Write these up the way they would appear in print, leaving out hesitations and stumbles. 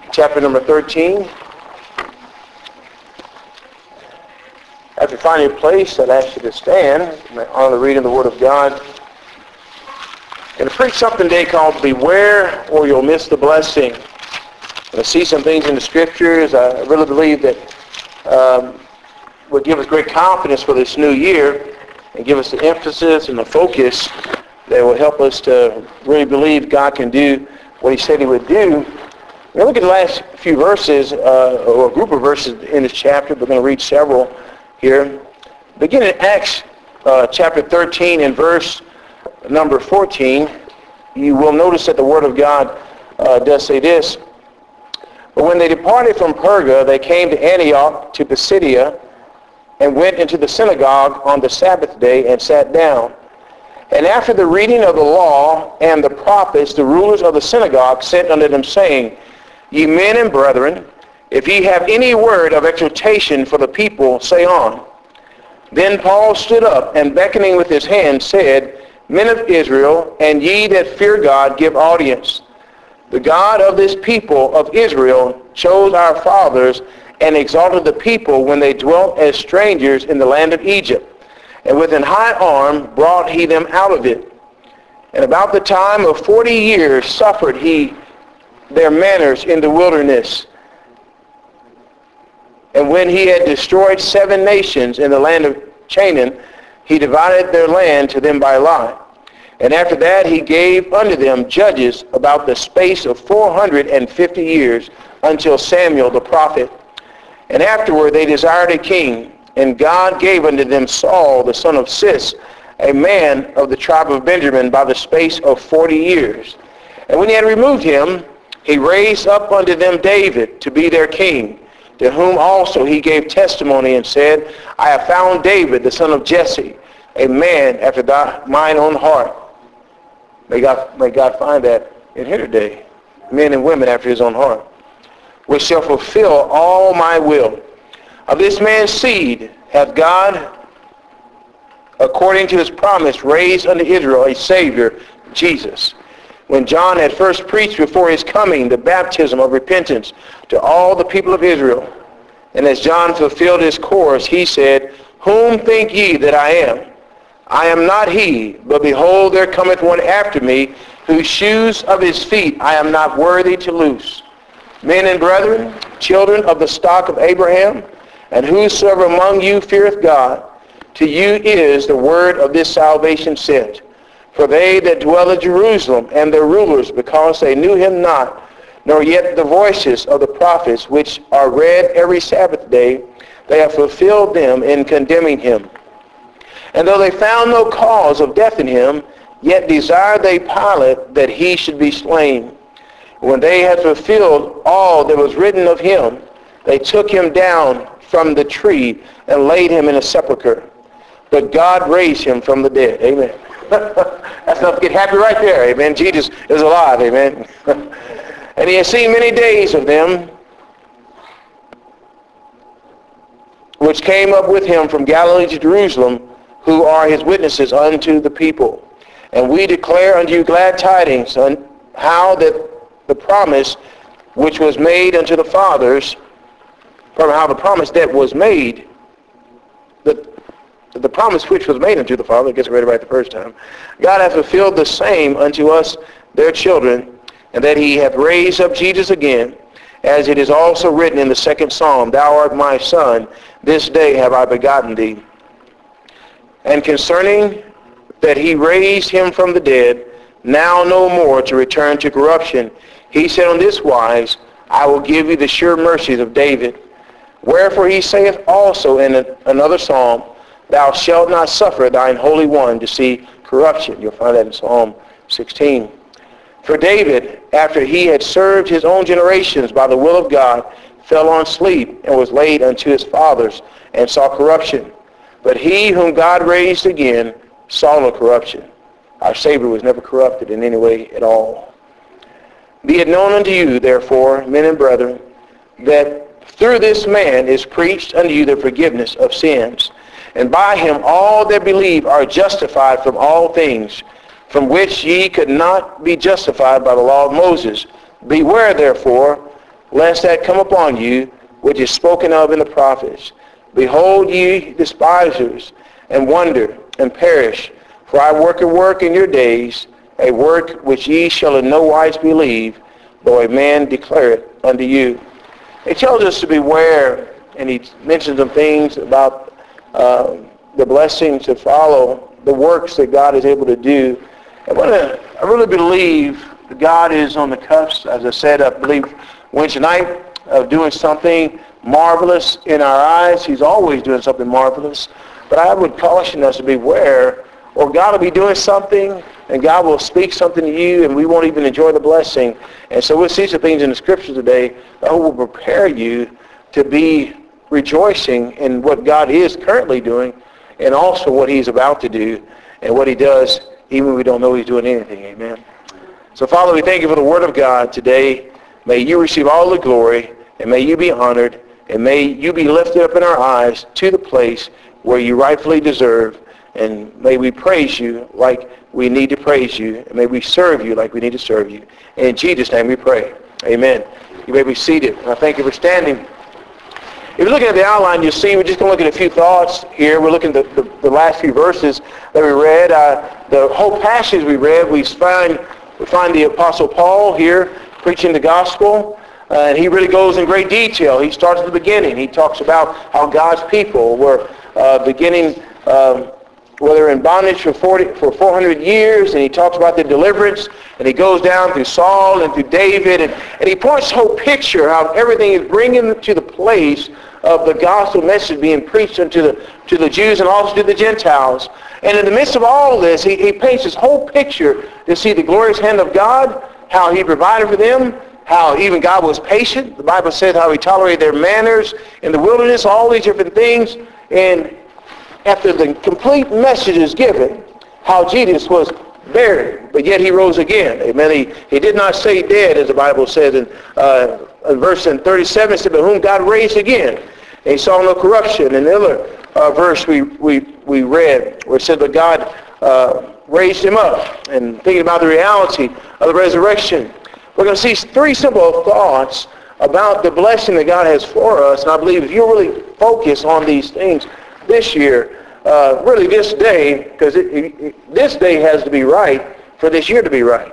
chapter number 13. After finding a place, I'd ask you to stand on the reading of the Word of God. I'm going to preach something today called Beware or You'll Miss the Blessing. I'm going to see some things in the Scriptures I really believe that will give us great confidence for this new year and give us the emphasis and the focus that will help us to really believe God can do what He said He would do. We're going to look at the last few verses, or a group of verses in this chapter. We're going to read several here. Beginning in Acts chapter 13 and verse number 14, you will notice that the Word of God does say this. But when they departed from Perga, they came to Antioch to Pisidia and went into the synagogue on the Sabbath day and sat down. And after the reading of the law and the prophets, the rulers of the synagogue sent unto them, saying, Ye men and brethren, if ye have any word of exhortation for the people, say on. Then Paul stood up, and beckoning with his hand, said, Men of Israel, and ye that fear God, give audience. The God of this people of Israel chose our fathers and exalted the people when they dwelt as strangers in the land of Egypt. And with an high arm brought he them out of it. And about the time of 40 years suffered he their manners in the wilderness. And when he had destroyed 7 nations in the land of Canaan, he divided their land to them by lot. And after that he gave unto them judges about the space of 450 years until Samuel the prophet. And afterward they desired a king. And God gave unto them Saul the son of Cis, a man of the tribe of Benjamin, by the space of 40 years. And when he had removed him, he raised up unto them David to be their king, to whom also he gave testimony and said, I have found David the son of Jesse, a man after mine own heart. May God find that in here today, men and women after his own heart, which shall fulfill all my will. Of this man's seed hath God, according to his promise, raised unto Israel a Savior, Jesus. When John had first preached before his coming the baptism of repentance to all the people of Israel. And as John fulfilled his course, he said, Whom think ye that I am? I am not he, but behold, there cometh one after me, whose shoes of his feet I am not worthy to loose. Men and brethren, children of the stock of Abraham, and whosoever among you feareth God, to you is the word of this salvation sent. For they that dwell at Jerusalem and their rulers, because they knew him not, nor yet the voices of the prophets, which are read every Sabbath day, they have fulfilled them in condemning him. And though they found no cause of death in him, yet desired they Pilate that he should be slain. When they had fulfilled all that was written of him, they took him down from the tree and laid him in a sepulchre. But God raised him from the dead. Amen. That's enough to get happy right there. Amen. Jesus is alive. Amen. And he has seen many days of them which came up with him from Galilee to Jerusalem, who are his witnesses unto the people. And we declare unto you glad tidings, how that the promise which was made unto the fathers, from how the promise that was made, the promise which was made unto the Father, I guess I read it right the first time, God hath fulfilled the same unto us, their children, and that he hath raised up Jesus again, as it is also written in the 2nd Psalm, Thou art my son, this day have I begotten thee. And concerning that he raised him from the dead, now no more to return to corruption, he said on this wise, I will give you the sure mercies of David. Wherefore he saith also in another psalm, Thou shalt not suffer thine Holy One to see corruption. You'll find that in Psalm 16. For David, after he had served his own generations by the will of God, fell on sleep and was laid unto his fathers and saw corruption. But he whom God raised again saw no corruption. Our Savior was never corrupted in any way at all. Be it known unto you, therefore, men and brethren, that through this man is preached unto you the forgiveness of sins. And by him all that believe are justified from all things, from which ye could not be justified by the law of Moses. Beware, therefore, lest that come upon you, which is spoken of in the prophets. Behold, ye despisers, and wonder, and perish. For I work a work in your days, a work which ye shall in no wise believe, though a man declare it unto you. He tells us to beware, and he mentions some things about the blessings that follow the works that God is able to do. I really believe that God is on the cusp, as I said, I believe Wednesday night, of doing something marvelous in our eyes. He's always doing something marvelous. But I would caution us to beware, or God will be doing something, and God will speak something to you, and we won't even enjoy the blessing. And so we'll see some things in the Scripture today that will prepare you to be rejoicing in what God is currently doing, and also what he's about to do, and what he does even when we don't know he's doing anything. Amen. So Father, we thank you for the Word of God today. May you receive all the glory, and may you be honored, and may you be lifted up in our eyes to the place where you rightfully deserve. And may we praise you like we need to praise you, and may we serve you like we need to serve you. In Jesus' name we pray. Amen. You may be seated. And I thank you for standing. If you're looking at the outline, you'll see we're just going to look at a few thoughts here. We're looking at the last few verses that we read. The whole passage we read, we find the Apostle Paul here preaching the gospel. And he really goes in great detail. He starts at the beginning. He talks about how God's people were beginning, whether in bondage for 400 years, and he talks about the deliverance, and he goes down through Saul and through David, and he points the whole picture how everything is bringing to the place of the gospel message being preached unto the Jews and also to the Gentiles. And in the midst of all this, he paints this whole picture to see the glorious hand of God, how he provided for them, how even God was patient. The Bible says how he tolerated their manners in the wilderness, all these different things. And after the complete message is given, how Jesus was buried, but yet he rose again. Amen. He did not stay dead, as the Bible says in verse 37, it said, but whom God raised again. And he saw no corruption. And the other verse we read, where it said, but God raised him up. And thinking about the reality of the resurrection, we're going to see three simple thoughts about the blessing that God has for us. And I believe if you really focus on these things this year, really this day, because this day has to be right for this year to be right.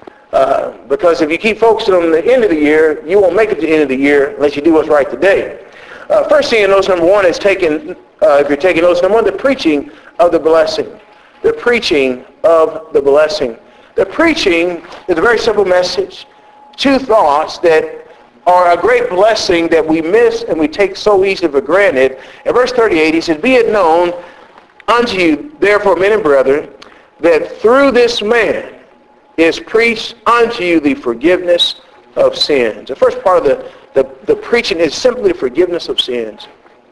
Because if you keep focusing on the end of the year, you won't make it to the end of the year unless you do what's right today. First thing in notes number one is if you're taking notes number one, the preaching of the blessing. The preaching of the blessing. The preaching is a very simple message. Two thoughts that are a great blessing that we miss and we take so easily for granted. In verse 38, he says, be it known unto you, therefore, men and brethren, that through this man is preached unto you the forgiveness of sins. The first part of the preaching is simply the forgiveness of sins.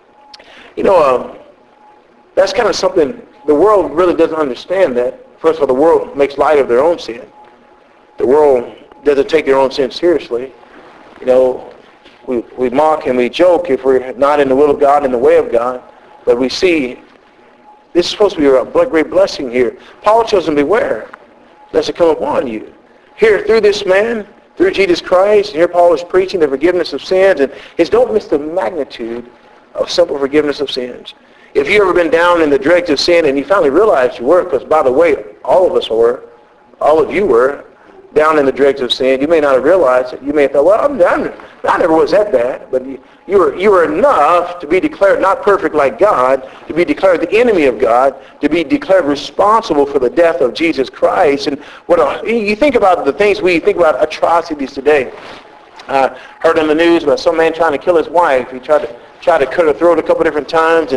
You know, that's kind of something the world really doesn't understand that. First of all, the world makes light of their own sin. The world doesn't take their own sin seriously. You know, we mock and we joke if we're not in the will of God, in the way of God. But we see this is supposed to be a great blessing here. Paul tells them, beware, lest it come upon you. Here, through this man, through Jesus Christ, and here Paul is preaching the forgiveness of sins. And don't miss the magnitude of simple forgiveness of sins. If you've ever been down in the dregs of sin and you finally realized you were, because by the way, all of us were, all of you were, down in the dregs of sin, you may not have realized it. You may have thought, well, I never was that bad. But you were enough to be declared not perfect like God, to be declared the enemy of God, to be declared responsible for the death of Jesus Christ. And you think about the things we think about atrocities today. I heard on the news about some man trying to kill his wife. He tried to cut her throat a couple different times,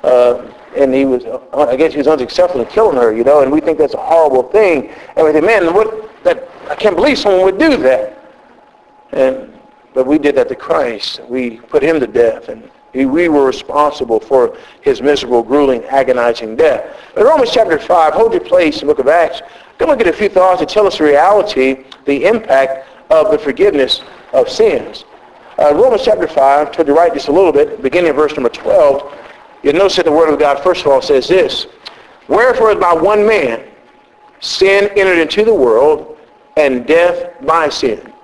and he was, I guess he was unsuccessful in killing her, you know, and we think that's a horrible thing. And we think, man, I can't believe someone would do that. But we did that to Christ. We put him to death, and we were responsible for his miserable, grueling, agonizing death. In Romans chapter 5, hold your place in the book of Acts. Go look at a few thoughts that tell us the reality, the impact of the forgiveness of sins. Romans chapter 5, to the right just a little bit, beginning of verse number 12, you'll notice that the Word of God, first of all, says this, wherefore by one man sin entered into the world, and death by sin.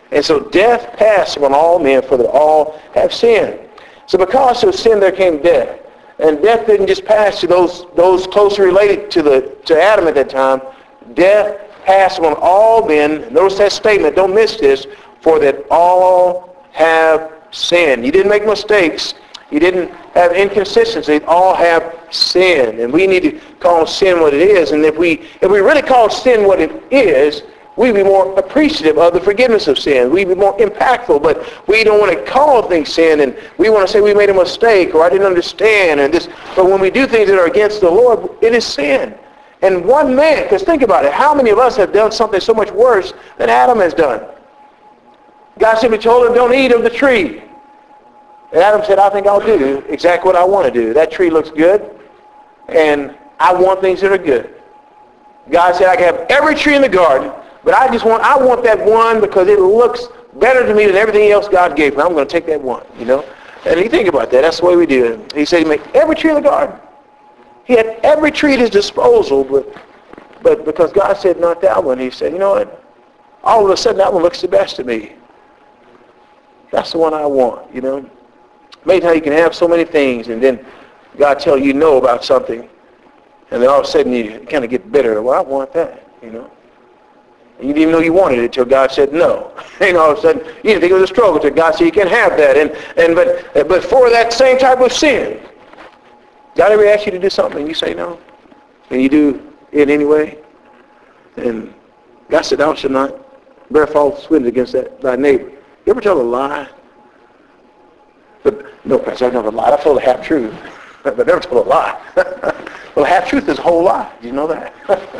And so death passed upon all men, for that all have sinned. So because of sin there came death. And death didn't just pass to those closely related to Adam at that time. Death passed upon all men. Notice that statement. Don't miss this. For that all have sinned. You didn't make mistakes. You didn't have inconsistency. All have sinned. And we need to call sin what it is. And if we really call sin what it is, we'd be more appreciative of the forgiveness of sin. We'd be more impactful, but we don't want to call things sin, and we want to say we made a mistake or I didn't understand. But when we do things that are against the Lord, it is sin. And one man, because think about it, how many of us have done something so much worse than Adam has done? God simply told him, don't eat of the tree. And Adam said, I think I'll do exactly what I want to do. That tree looks good, and I want things that are good. God said, I can have every tree in the garden, but I want that one because it looks better to me than everything else God gave me. I'm going to take that one, And you think about that. That's the way we do it. He said he made every tree in the garden. He had every tree at his disposal, but because God said not that one, he said, you know what? All of a sudden that one looks the best to me. That's the one I want, Amazing how you can have so many things and then God tell you no about something, and then all of a sudden you kind of get bitter. Well, I want that, And you didn't even know you wanted it until God said no. And all of a sudden, you didn't think it was a struggle until God said you can't have that. But for that same type of sin, God ever asks you to do something and you say no? And you do it anyway? And God said, thou shalt not bear false witness against thy neighbor. You ever tell a lie? But no, Pastor, I've never lied. I've told a half-truth, but never told a lie. Well, a half-truth is a whole lie. Do you know that?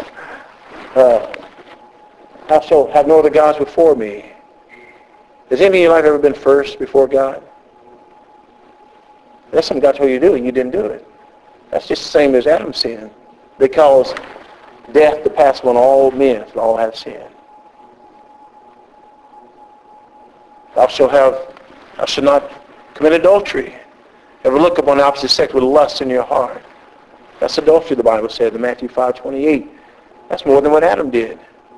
Thou shalt have no other gods before me. Has anything in your life ever been first before God? That's something God told you to do, and you didn't do it. That's just the same as Adam's sin. Because death to pass upon all men, for all have sinned. Thou shalt not commit adultery. Ever look upon the opposite sex with lust in your heart. That's adultery, the Bible said in Matthew 5:28. That's more than what Adam did.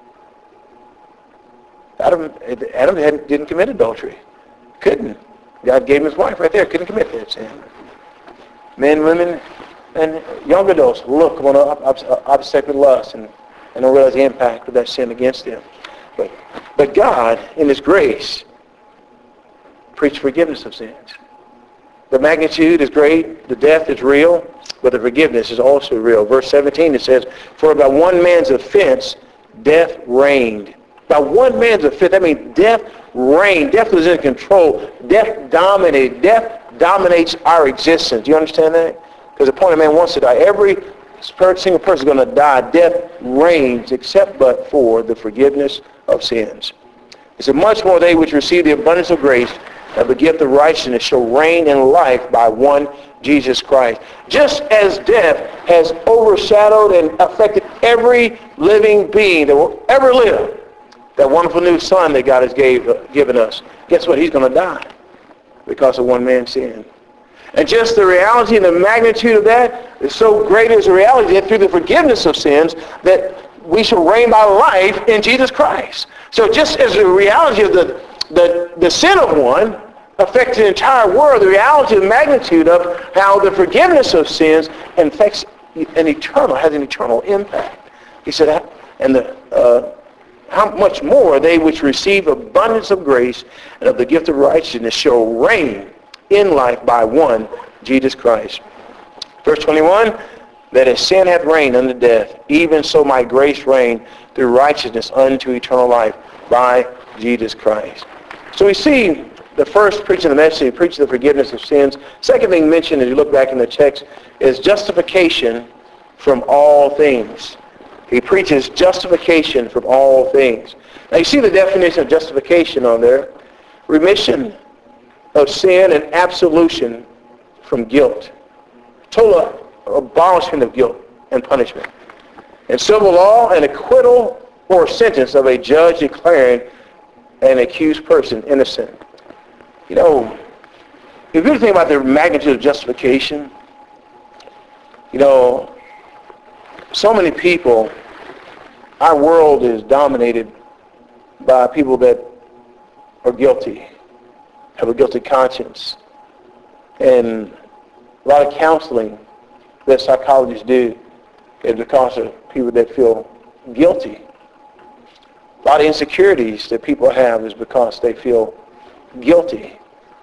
Adam didn't commit adultery. Couldn't. God gave him his wife right there. Couldn't commit that sin. Men, women, and young adults look upon the opposite sex with lust and don't realize the impact of that sin against them. But God, in his grace, preached forgiveness of sins. The magnitude is great, the death is real, but the forgiveness is also real. Verse 17, it says, for by one man's offense, death reigned. By one man's offense, that means death reigned. Death was in control. Death dominated. Death dominates our existence. Do you understand that? Because the point of man wants to die. Every single person is going to die. Death reigns except but for the forgiveness of sins. It said, much more they which receive the abundance of grace of the gift of righteousness shall reign in life by one Jesus Christ. Just as death has overshadowed and affected every living being that will ever live, that wonderful new son that God has given us, guess what? He's going to die because of one man's sin. And just the reality and the magnitude of that is so great as a reality that through the forgiveness of sins that we shall reign by life in Jesus Christ. So just as the reality of the sin of one affects the entire world, the reality and magnitude of how the forgiveness of sins affects has an eternal impact. He said, how much more they which receive abundance of grace and of the gift of righteousness shall reign in life by one, Jesus Christ. Verse 21, that as sin hath reigned unto death, even so might grace reign through righteousness unto eternal life by Jesus Christ. So we see the first preaching the message, he preaches the forgiveness of sins. Second thing mentioned as you look back in the text is justification from all things. He preaches justification from all things. Now you see the definition of justification on there. Remission of sin and absolution from guilt. Total abolishment of guilt and punishment. In civil law, an acquittal or sentence of a judge declaring an accused person innocent. You know, if you think about the magnitude of justification, you know, so many people, our world is dominated by people that are guilty, have a guilty conscience. And a lot of counseling that psychologists do is because of people that feel guilty. A lot of insecurities that people have is because they feel guilty.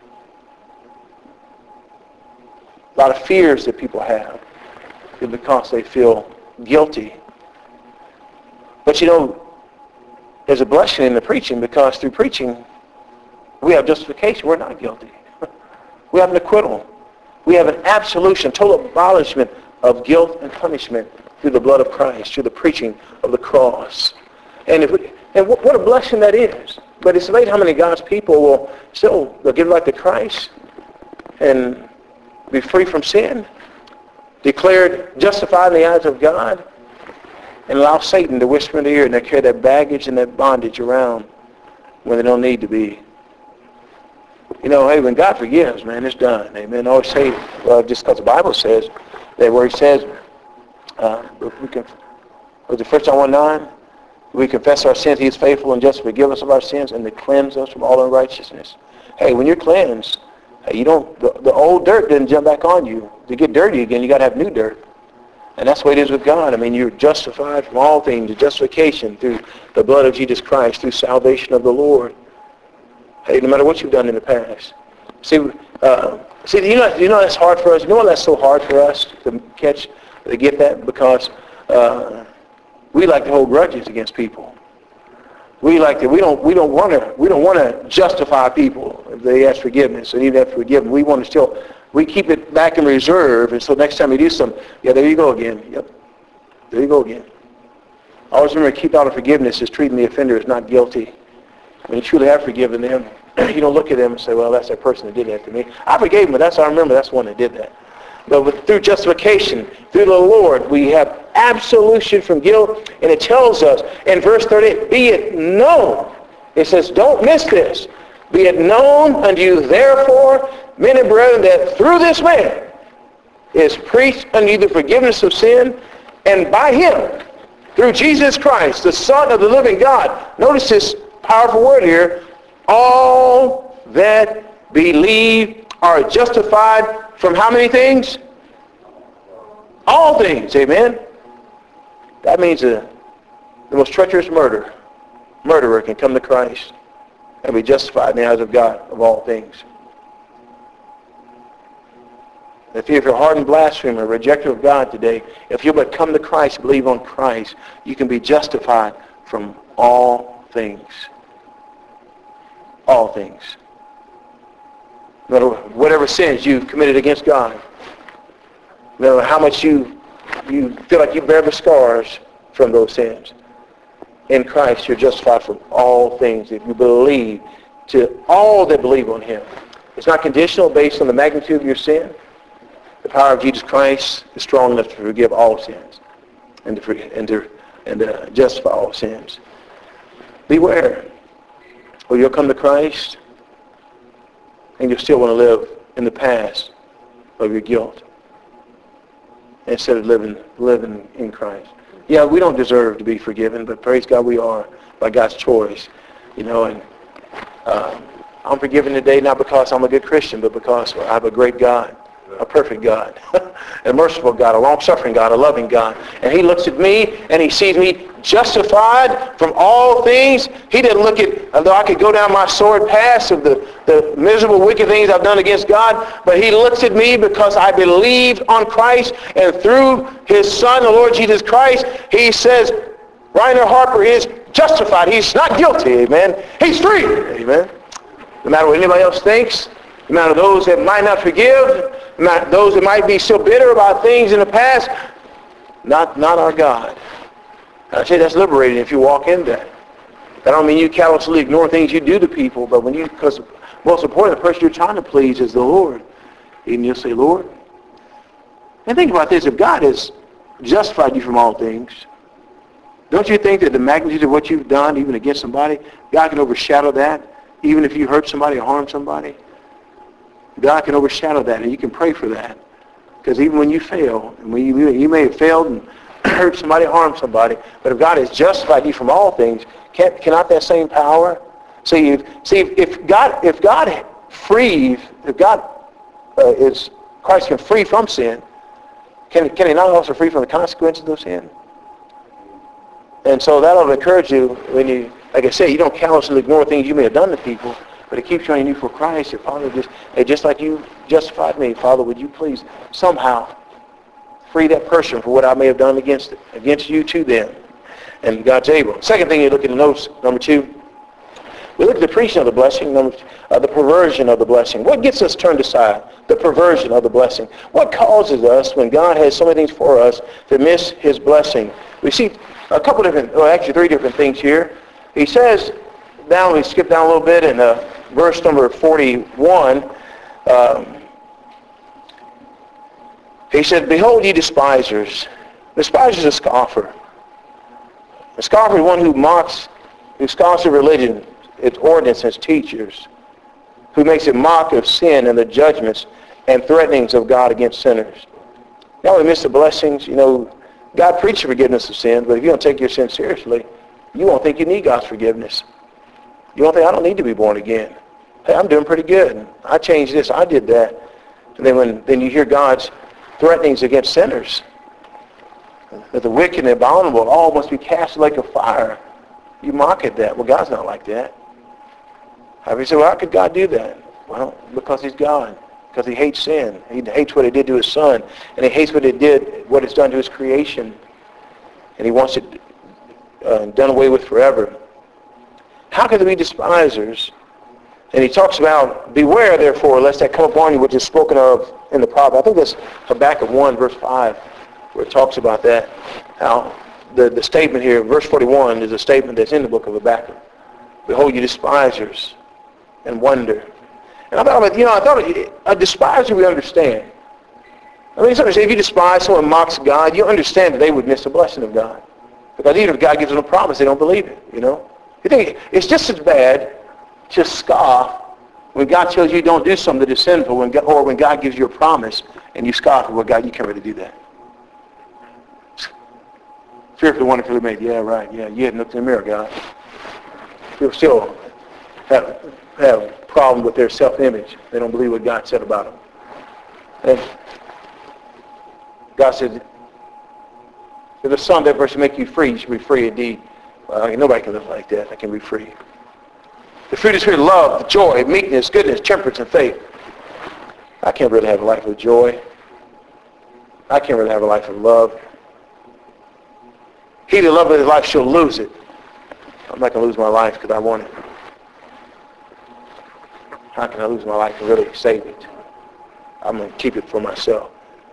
A lot of fears that people have is because they feel guilty. But you know, there's a blessing in the preaching, because through preaching, we have justification. We're not guilty. We have an acquittal. We have an absolution, total abolishment of guilt and punishment through the blood of Christ, through the preaching of the cross. And what a blessing that is. But it's amazing how many God's people will still they'll give life to Christ and be free from sin, declared justified in the eyes of God, and allow Satan to whisper in the ear, and they carry that baggage and that bondage around when they don't need to be. You know, hey, when God forgives, man, it's done. Amen. I always say, well, just because the Bible says that, where he says, was it 1 John 1:9? We confess our sins, he is faithful and just to forgive us of our sins and to cleanse us from all unrighteousness. Hey, when you're cleansed, you don't, the old dirt doesn't jump back on you. To get dirty again, you got to have new dirt. And that's the way it is with God. I mean, you're justified from all things, the justification through the blood of Jesus Christ, through salvation of the Lord. Hey, no matter what you've done in the past. See, you know that's hard for us. You know why that's so hard for us to get that? Because we like to hold grudges against people. We like to. We don't want to justify people if they ask forgiveness, and even after forgiveness, we want to still. We keep it back in reserve, and so next time you do something, yeah, there you go again. Yep, there you go again. Always remember, keep out of forgiveness is treating the offender as not guilty. When you truly have forgiven them, you don't look at them and say, well, that's that person that did that to me. I forgave him, but I remember that's the one that did that. But through justification, through the Lord, we have absolution from guilt. And it tells us in verse 38, be it known. It says, don't miss this. Be it known unto you, therefore, men and brethren, that through this man is preached unto you the forgiveness of sin, and by him, through Jesus Christ, the Son of the living God. Notice this powerful word here. All that believe are justified from how many things? All things. Amen. That means the most treacherous murderer can come to Christ and be justified in the eyes of God of all things. If you're a hardened blasphemer, rejecter of God today, if you but come to Christ, believe on Christ, you can be justified from all things. All things. No matter whatever sins you've committed against God. No matter how much you feel like you bear the scars from those sins. In Christ, you're justified from all things if you believe, to all that believe on him. It's not conditional based on the magnitude of your sin. The power of Jesus Christ is strong enough to forgive all sins and to justify all sins. Beware. Or you'll come to Christ and you'll still want to live in the past of your guilt instead of living in Christ. Yeah, we don't deserve to be forgiven, but praise God we are by God's choice. You know, and I'm forgiven today not because I'm a good Christian, but because I have a great God, a perfect God, a merciful God, a long-suffering God, a loving God. And he looks at me and he sees me justified from all things. He didn't look at, although I could go down my sordid past of the miserable, wicked things I've done against God, but he looks at me because I believed on Christ, and through his Son, the Lord Jesus Christ, he says, Reiner Harper is justified. He's not guilty, amen. He's free, amen. No matter what anybody else thinks, no matter those that might not forgive, no matter those that might be still bitter about things in the past, not our God. I say that's liberating if you walk in that. That don't mean you callously ignore things you do to people, but when because most important, the person you're trying to please is the Lord. And you'll say, Lord. And think about this, if God has justified you from all things, don't you think that the magnitude of what you've done, even against somebody, God can overshadow that, even if you hurt somebody or harm somebody? God can overshadow that, and you can pray for that. Because even when you fail, and when you may have failed and hurt somebody, harm somebody, but if God has justified you from all things, cannot that same power See, if God is Christ can free from sin, can he not also free from the consequences of sin? And so that'll encourage you when you, like I say, you don't callously ignore things you may have done to people, but it keeps training you for Christ. Your Father, just like you justified me, Father, would you please somehow free that person for what I may have done against you to them? And God's able. Second thing you look at the notes, number 2, we look at the preaching of the blessing, the perversion of the blessing. What gets us turned aside? The perversion of the blessing. What causes us, when God has so many things for us, to miss his blessing? We see a couple different, well, actually 3 different things here. He says, we skip down a little bit in verse number 41. He said, behold, ye despisers. Despisers is a scoffer. A scoffer is one who scoffs at religion, its ordinance, its teachers, who makes a mock of sin and the judgments and threatenings of God against sinners. Now we miss the blessings. God preaches forgiveness of sins, but if you don't take your sin seriously, you won't think you need God's forgiveness. You won't think, I don't need to be born again. Hey, I'm doing pretty good. I changed this. I did that. And then you hear God's threatenings against sinners, that the wicked and abominable all must be cast in the lake of fire. You mock at that. Well, God's not like that. Have you said, well, how could God do that? Well, because he's God. Because he hates sin. He hates what he did to his son. And he hates what it's done to his creation. And he wants it done away with forever. How can there be despisers? And he talks about, beware therefore, lest that come upon you, which is spoken of in the prophet. I think that's Habakkuk 1, verse 5, where it talks about that. How the statement here, verse 41, is a statement that's in the book of Habakkuk. Behold, you despisers, and wonder. And I thought a despiser we understand. I mean, if you despise someone who mocks God, you understand that they would miss the blessing of God. Because even if God gives them a promise, they don't believe it, You think it's just as bad to scoff when God tells you don't do something that is sinful, or when God gives you a promise and you scoff at, well, God, you can't really do that. Fearfully, wonderfully made. Yeah, right. Yeah, you hadn't looked in the mirror, God. People still have a problem with their self-image. They don't believe what God said about them. And God said, if the Son that person make you free, you should be free indeed. Well, nobody can live like that. I can be free. The fruit is here: love, joy, meekness, goodness, temperance, and faith. I can't really have a life of joy. I can't really have a life of love. He that loveth his life shall lose it. I'm not going to lose my life because I want it. How can I lose my life and really save it? I'm going to keep it for myself.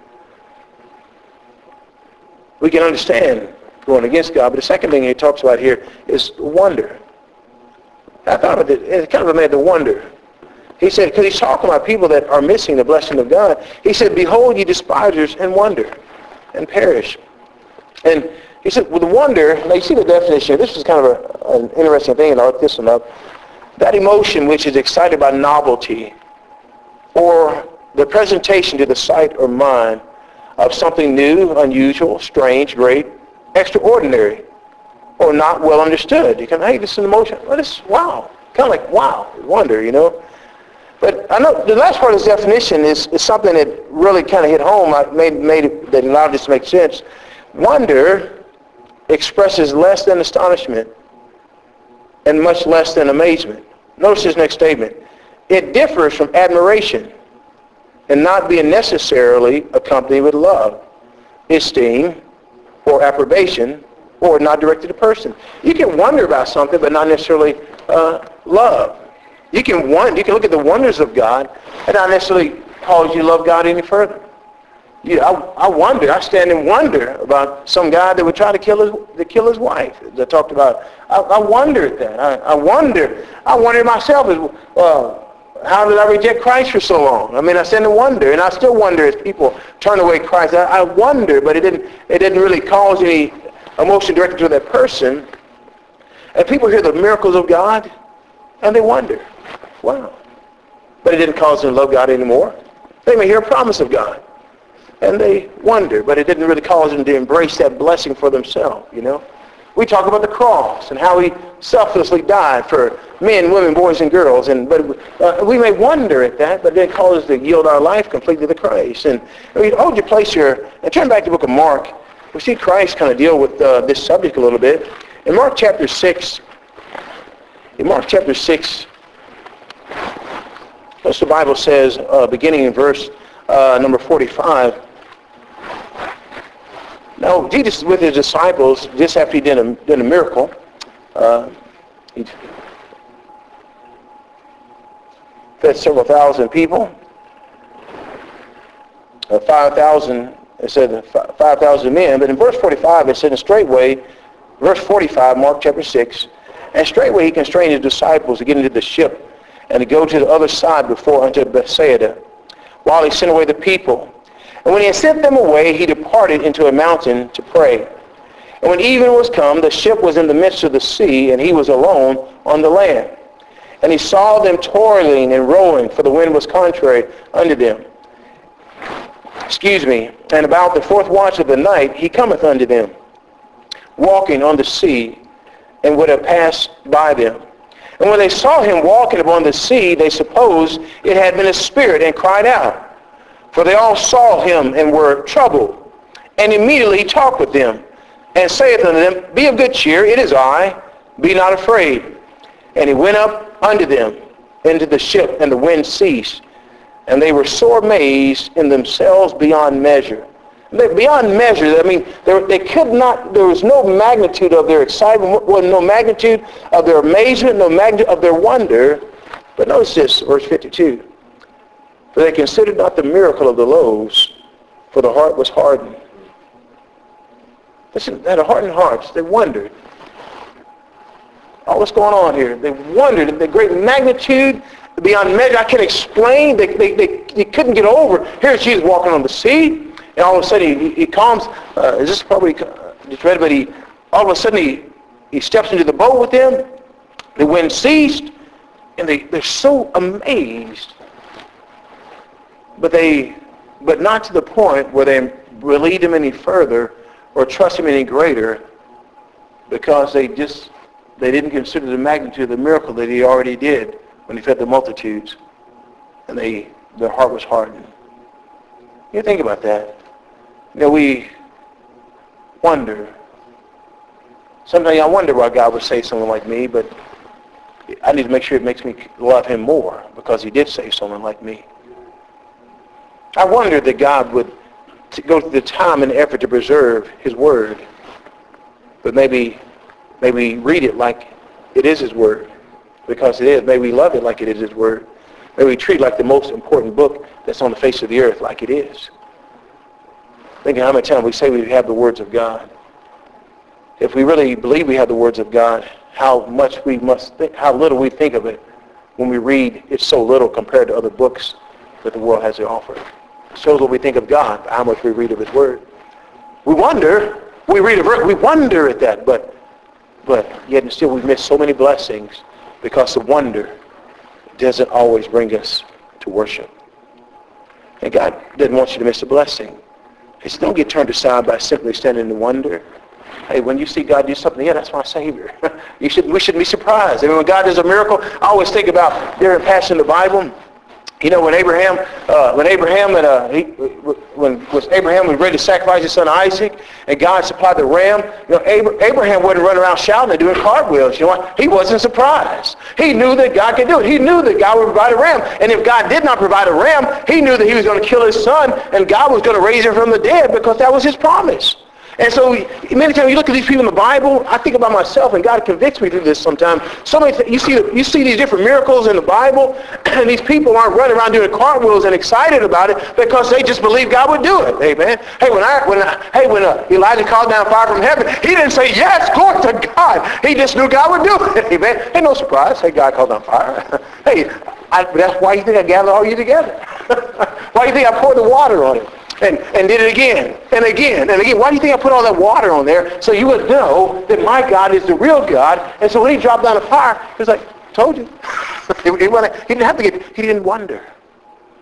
We can understand going against God, but the second thing he talks about here is wonder. I thought of it, it kind of made the wonder. He said, because he's talking about people that are missing the blessing of God. He said, behold, ye despisers, and wonder, and perish. And he said, with wonder, now you see the definition here. This is kind of an interesting thing, and I'll look this one up. That emotion which is excited by novelty, or the presentation to the sight or mind of something new, unusual, strange, great, extraordinary, or not well understood. You can, hey, this is an emotion. Well, this, wow. Kind of like, wow, wonder, But I know the last part of this definition is something that really kind of hit home, made it, that allowed this to make sense. Wonder expresses less than astonishment and much less than amazement. Notice his next statement. It differs from admiration and not being necessarily accompanied with love, esteem, or approbation, or not directed to person. You can wonder about something, but not necessarily love. You can look at the wonders of God and not necessarily cause you to love God any further. I stand in wonder about some guy that would try to kill his wife. I talked about. I wonder at that. I wonder myself, how did I reject Christ for so long? I mean, I stand in wonder, and I still wonder as people turn away Christ. I wonder, but it didn't really cause any emotion directed to that person. And people hear the miracles of God, and they wonder, wow. But it didn't cause them to love God anymore. They may hear a promise of God, and they wonder, but it didn't really cause them to embrace that blessing for themselves, We talk about the cross and how he selflessly died for men, women, boys, and girls. But we may wonder at that, but then call us to yield our life completely to Christ. And hold your place here and turn back to the book of Mark. We see Christ kind of deal with this subject a little bit. In Mark chapter 6, notice the Bible says, beginning in verse number 45, now, Jesus with his disciples, just after he did a miracle, he fed several thousand people. 5,000, it said 5,000 men. But in verse 45, it said, and straightway, verse 45, Mark chapter 6, and straightway he constrained his disciples to get into the ship and to go to the other side before unto Bethsaida, while he sent away the people. And when he had sent them away, he departed into a mountain to pray. And when evening was come, the ship was in the midst of the sea, and he was alone on the land. And he saw them toiling and rowing, for the wind was contrary unto them. And about the fourth watch of the night, he cometh unto them, walking on the sea, and would have passed by them. And when they saw him walking upon the sea, they supposed it had been a spirit, and cried out. For they all saw him and were troubled. And immediately he talked with them, and saith unto them, Be of good cheer, it is I, be not afraid. And he went up unto them into the ship, and the wind ceased. And they were sore amazed in themselves beyond measure. Beyond measure, I mean, they could not, there was no magnitude of their excitement, no magnitude of their amazement, no magnitude of their wonder. But notice this, verse 52. For they considered not the miracle of the loaves, for the heart was hardened. Listen, they had a hardened hearts. They wondered. Oh, what's going on here? They wondered at the great magnitude beyond measure. I can't explain. They couldn't get over. Here's Jesus walking on the sea, and all of a sudden he calms. Is this probably just read? But all of a sudden he steps into the boat with them. The wind ceased, and they're so amazed. But not to the point where they believed him any further or trust him any greater, because they didn't consider the magnitude of the miracle that he already did when he fed the multitudes, and their heart was hardened. You think about that. We wonder. Sometimes I wonder why God would say someone like me, but I need to make sure it makes me love him more, because he did save someone like me. I wonder that God would go to the time and effort to preserve his word, but maybe read it like it is his word, because it is. Maybe we love it like it is his word. Maybe we treat it like the most important book that's on the face of the earth, like it is. Thinking how many times we say we have the words of God. If we really believe we have the words of God, how much we must think, how little we think of it when we read it so little compared to other books that the world has to offer. It shows what we think of God, how much we read of his word. We wonder, we read a verse, we wonder at that, but yet and still we miss so many blessings because the wonder doesn't always bring us to worship. And God doesn't want you to miss a blessing. He said, don't get turned aside by simply standing in wonder. Hey, when you see God do something, yeah, that's my Savior. We shouldn't be surprised. I mean, when God does a miracle, I always think about different passages in the Bible. You know, when Abraham was ready to sacrifice his son Isaac, and God supplied the ram, you know, Abraham wasn't running around shouting and doing cartwheels. You know what? He wasn't surprised. He knew that God could do it. He knew that God would provide a ram. And if God did not provide a ram, he knew that he was going to kill his son, and God was going to raise him from the dead, because that was his promise. And so many times you look at these people in the Bible, I think about myself, and God convicts me through this sometimes. So many you see these different miracles in the Bible, and these people aren't running around doing cartwheels and excited about it because they just believe God would do it. Amen. Hey, when Elijah called down fire from heaven, he didn't say yes, glory to God. He just knew God would do it. Amen. Ain't no surprise. Hey, God called down fire. Hey, that's why you think I gathered all you together. Why do you think I poured the water on it? And did it again, and again, and again. Why do you think I put all that water on there? So you would know that my God is the real God. And so when he dropped down the fire, he was like, told you. He didn't have to he didn't wonder.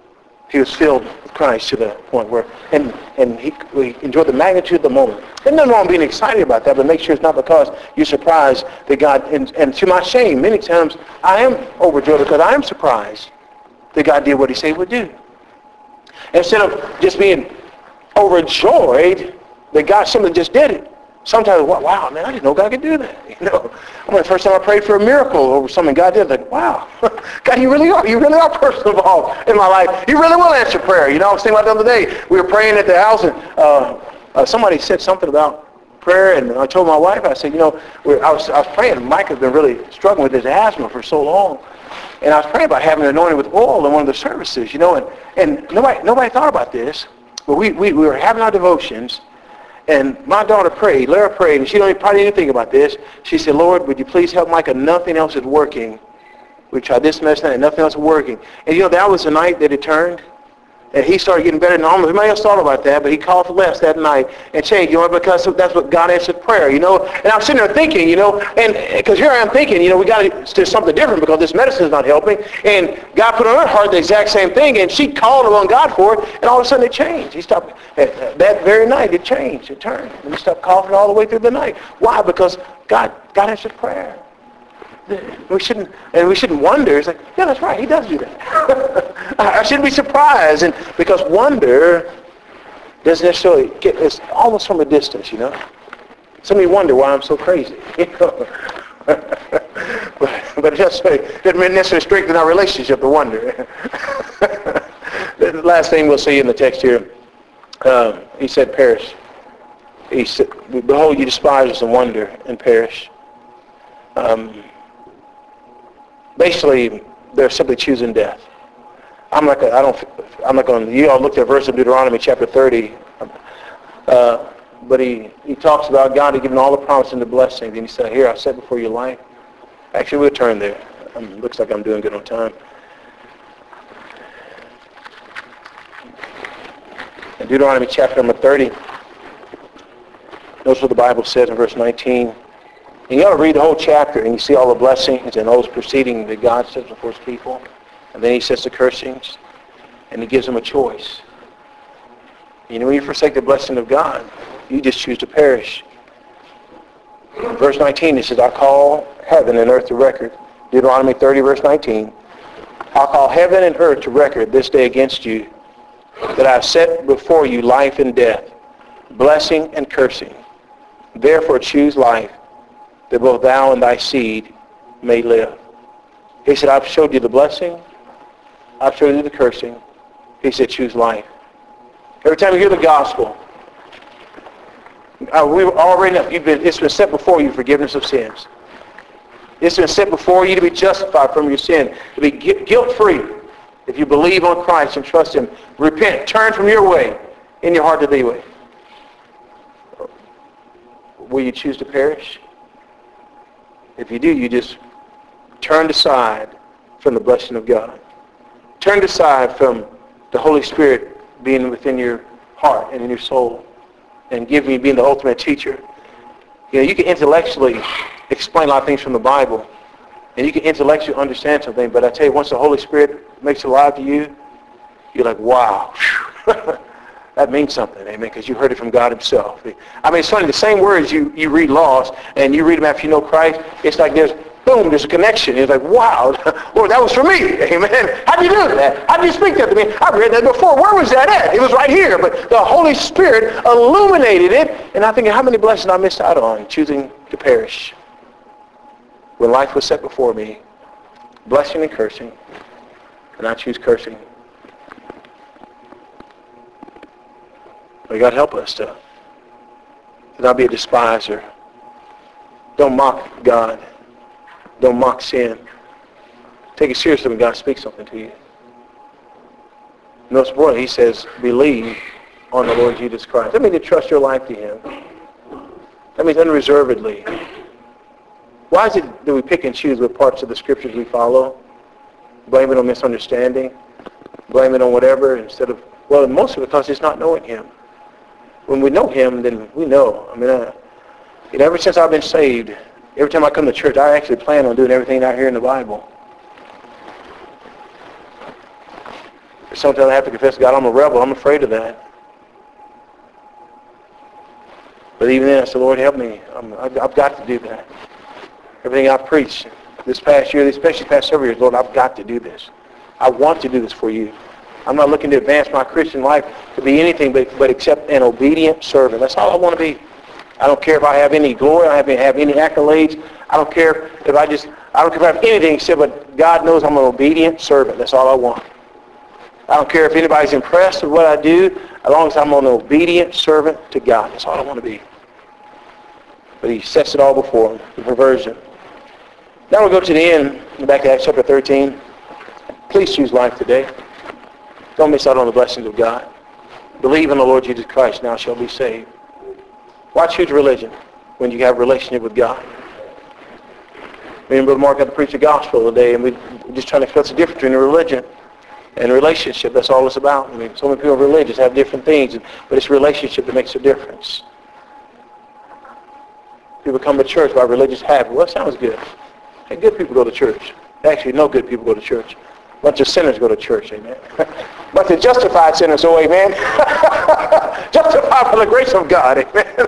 He was filled with Christ to the point where, and he enjoyed the magnitude of the moment. There's nothing wrong being excited about that, but make sure it's not because you're surprised that God, and to my shame, many times I am overjoyed because I am surprised that God did what he said he would do. Instead of just being overjoyed that God simply just did it. Sometimes, wow, man, I didn't know God could do that. You know, I mean, the first time I prayed for a miracle over something God did, like, wow, God, you really are personal involved in my life. You really will answer prayer. You know, I was thinking about the other day, we were praying at the house, and somebody said something about prayer, and I told my wife, I said, you know, I was praying, and Mike has been really struggling with his asthma for so long, and I was praying about having anointed with oil in one of the services, you know, and nobody thought about this, but we were having our devotions. And my daughter prayed, Lara prayed, and she probably didn't think about this. She said, Lord, would you please help Micah? Nothing else is working. We tried this medicine and nothing else is working. And you know, that was the night that it turned. And he started getting better than normal. Everybody else thought about that, but he coughed less that night and changed, you know, because that's what God answered prayer, you know. And I'm sitting there thinking, you know, and because here I am thinking, you know, we got to do something different because this medicine is not helping. And God put on her heart the exact same thing, and she called on God for it, and all of a sudden it changed. He stopped, that very night it changed, it turned, and he stopped coughing all the way through the night. Why? Because God answered prayer. We shouldn't wonder. It's like, yeah, that's right. He does do that. I shouldn't be surprised, and because wonder doesn't necessarily it's almost from a distance, you know. Some of you wonder why I'm so crazy, you know. but it doesn't necessarily strengthen our relationship. The wonder. The last thing we'll see in the text here, he said, perish. He said, behold, you despise us and wonder and perish. Basically, they're simply choosing death. I'm not going to, you all looked at a verse of Deuteronomy chapter 30, but he talks about God had given all the promise and the blessings, and he said, here, I set before you life. Actually, we'll turn there. Looks like I'm doing good on time. In Deuteronomy chapter number 30, notice what the Bible says in verse 19. And you ought to read the whole chapter, and you see all the blessings and those proceeding that God sets before his people. And then he sets the cursings, and he gives them a choice. You know, when you forsake the blessing of God, you just choose to perish. In verse 19, it says, I call heaven and earth to record. Deuteronomy 30, verse 19. I'll call heaven and earth to record this day against you, that I have set before you life and death, blessing and cursing. Therefore choose life, that both thou and thy seed may live. He said, I've showed you the blessing. I've showed you the cursing. He said, choose life. Every time you hear the gospel, we've already know, it's been set before you forgiveness of sins. It's been set before you to be justified from your sin, to be guilt-free. If you believe on Christ and trust him, repent, turn from your way in your heart to the way. Will you choose to perish? If you do, you just turn aside from the blessing of God. Turn aside from the Holy Spirit being within your heart and in your soul and being the ultimate teacher. You know, you can intellectually explain a lot of things from the Bible, and you can intellectually understand something, but I tell you, once the Holy Spirit makes it alive to you, you're like, wow. That means something, amen, because you heard it from God himself. I mean, it's funny, the same words you read lost, and you read them after you know Christ, it's like there's a connection. It's like, wow, Lord, that was for me, amen. How'd you do that? How'd you speak that to me? I've read that before. Where was that at? It was right here, but the Holy Spirit illuminated it, and I think how many blessings I missed out on choosing to perish when life was set before me, blessing and cursing, and I choose cursing. May God help us to not be a despiser. Don't mock God. Don't mock sin. Take it seriously when God speaks something to you. Most importantly, he says, believe on the Lord Jesus Christ. That means to trust your life to him. That means unreservedly. Why is it that we pick and choose what parts of the scriptures we follow? Blame it on misunderstanding. Blame it on whatever instead of, well, mostly because it's not knowing him. When we know him, then we know. I mean, ever since I've been saved, every time I come to church, I actually plan on doing everything out here in the Bible. Sometimes I have to confess, God, I'm a rebel. I'm afraid of that. But even then, I said, Lord, help me. I've got to do that. Everything I've preached this past year, especially the past several years, Lord, I've got to do this. I want to do this for you. I'm not looking to advance my Christian life to be anything but except an obedient servant. That's all I want to be. I don't care if I have any glory. I don't have any accolades. I don't care if I don't care if I have anything except, but God knows I'm an obedient servant. That's all I want. I don't care if anybody's impressed with what I do, as long as I'm an obedient servant to God. That's all I want to be. But he sets it all before him, the perversion. Now we'll go to the end, back to Acts chapter 13. Please choose life today. Don't miss out on the blessings of God. Believe in the Lord Jesus Christ, now shall be saved. Why choose religion when you have a relationship with God? Me and Brother Mark had to preach the gospel today, and we're just trying to express the difference between a religion and a relationship. That's all it's about. I mean, so many people are religious, have different things, but it's relationship that makes a difference. People come to church by religious habit. Well, that sounds good. Hey, good people go to church. Actually, no good people go to church. A bunch of sinners go to church, amen. But the justified sinners, oh, amen. Justified for the grace of God,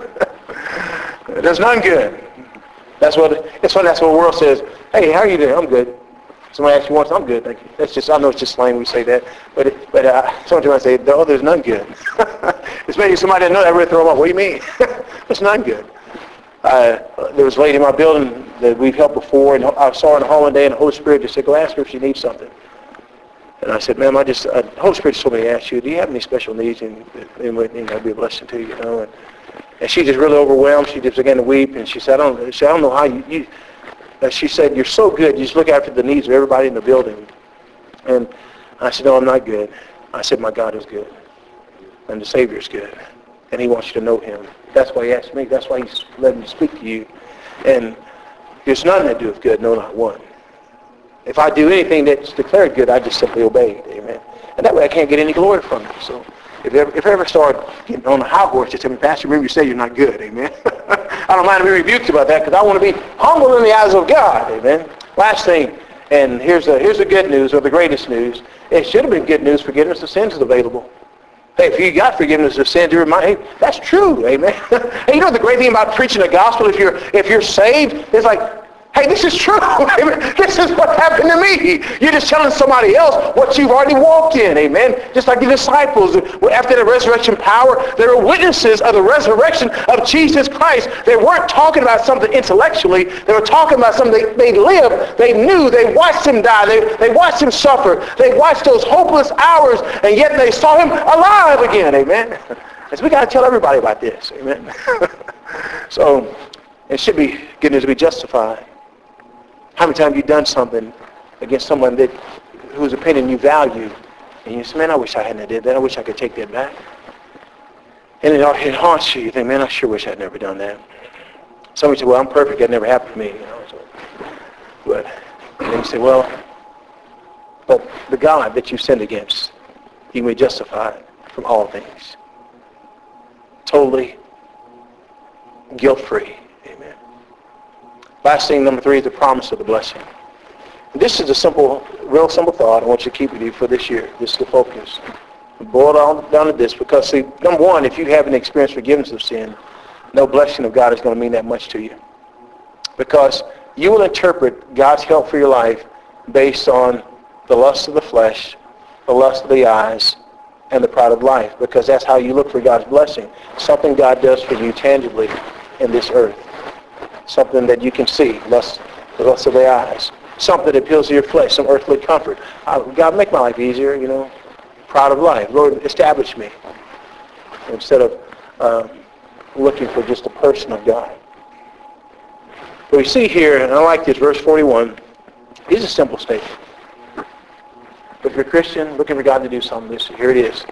amen. There's none good. That's what the world says. Hey, how are you doing? I'm good. Somebody asks you once, I'm good, thank you. That's just, I know it's just slang we say that, but sometimes I say, oh, there's none good. It's maybe somebody that knows that really throw them up. What do you mean? There's none good. There was a lady in my building that we've helped before, and I saw her in the hall one day, and the Holy Spirit just said, go ask her if she needs something. And I said, ma'am, the Holy Spirit just told me to ask you, do you have any special needs? And that'd be a blessing to you, you know. And she just really overwhelmed. She just began to weep, and she said, I don't know how you she said, you're so good. You just look after the needs of everybody in the building. And I said, no, I'm not good. I said, my God is good. And the Savior is good. And he wants you to know him. That's why he asked me. That's why he's letting me speak to you. And there's none that doeth good, no, not one. If I do anything that's declared good, I just simply obey it. Amen. And that way I can't get any glory from it. So if I ever start getting on a high horse, just tell me, Pastor, remember you say you're not good. Amen. I don't mind being rebuked about that because I want to be humble in the eyes of God. Amen. Last thing, and here's the good news, or the greatest news. It should have been good news. Forgiveness of sins is available. Hey, if you got forgiveness of sins, hey, that's true. Amen. Hey, you know the great thing about preaching the gospel, if you're saved, it's like, hey, this is true. This is what happened to me. You're just telling somebody else what you've already walked in. Amen. Just like the disciples, after the resurrection power, they were witnesses of the resurrection of Jesus Christ. They weren't talking about something intellectually. They were talking about something they lived. They knew. They watched him die. They watched him suffer. They watched those hopeless hours, and yet they saw him alive again. Amen. And so we got to tell everybody about this. Amen. So it should be good news to be justified. How many times have you done something against someone whose opinion you value, and you say, man, I wish I hadn't did that. I wish I could take that back. And it haunts you. You think, man, I sure wish I'd never done that. Somebody said, well, I'm perfect. That never happened to me. You know. But and then you say, well, but the God that you sinned against, he may justify from all things. Totally guilt-free. Amen. Last thing, number 3, is the promise of the blessing. And this is a real simple thought I want you to keep with you for this year. This is the focus. Boil it all down to this because, see, number 1, if you haven't experienced forgiveness of sin, no blessing of God is going to mean that much to you. Because you will interpret God's help for your life based on the lust of the flesh, the lust of the eyes, and the pride of life. Because that's how you look for God's blessing. Something God does for you tangibly in this earth. Something that you can see, the lust of the eyes. Something that appeals to your flesh, some earthly comfort. God, make my life easier, you know. Pride of life. Lord, establish me. Instead of looking for just a person of God. But we see here, and I like this, verse 41, it's a simple statement. But if you're a Christian, looking for God to do something, here it is.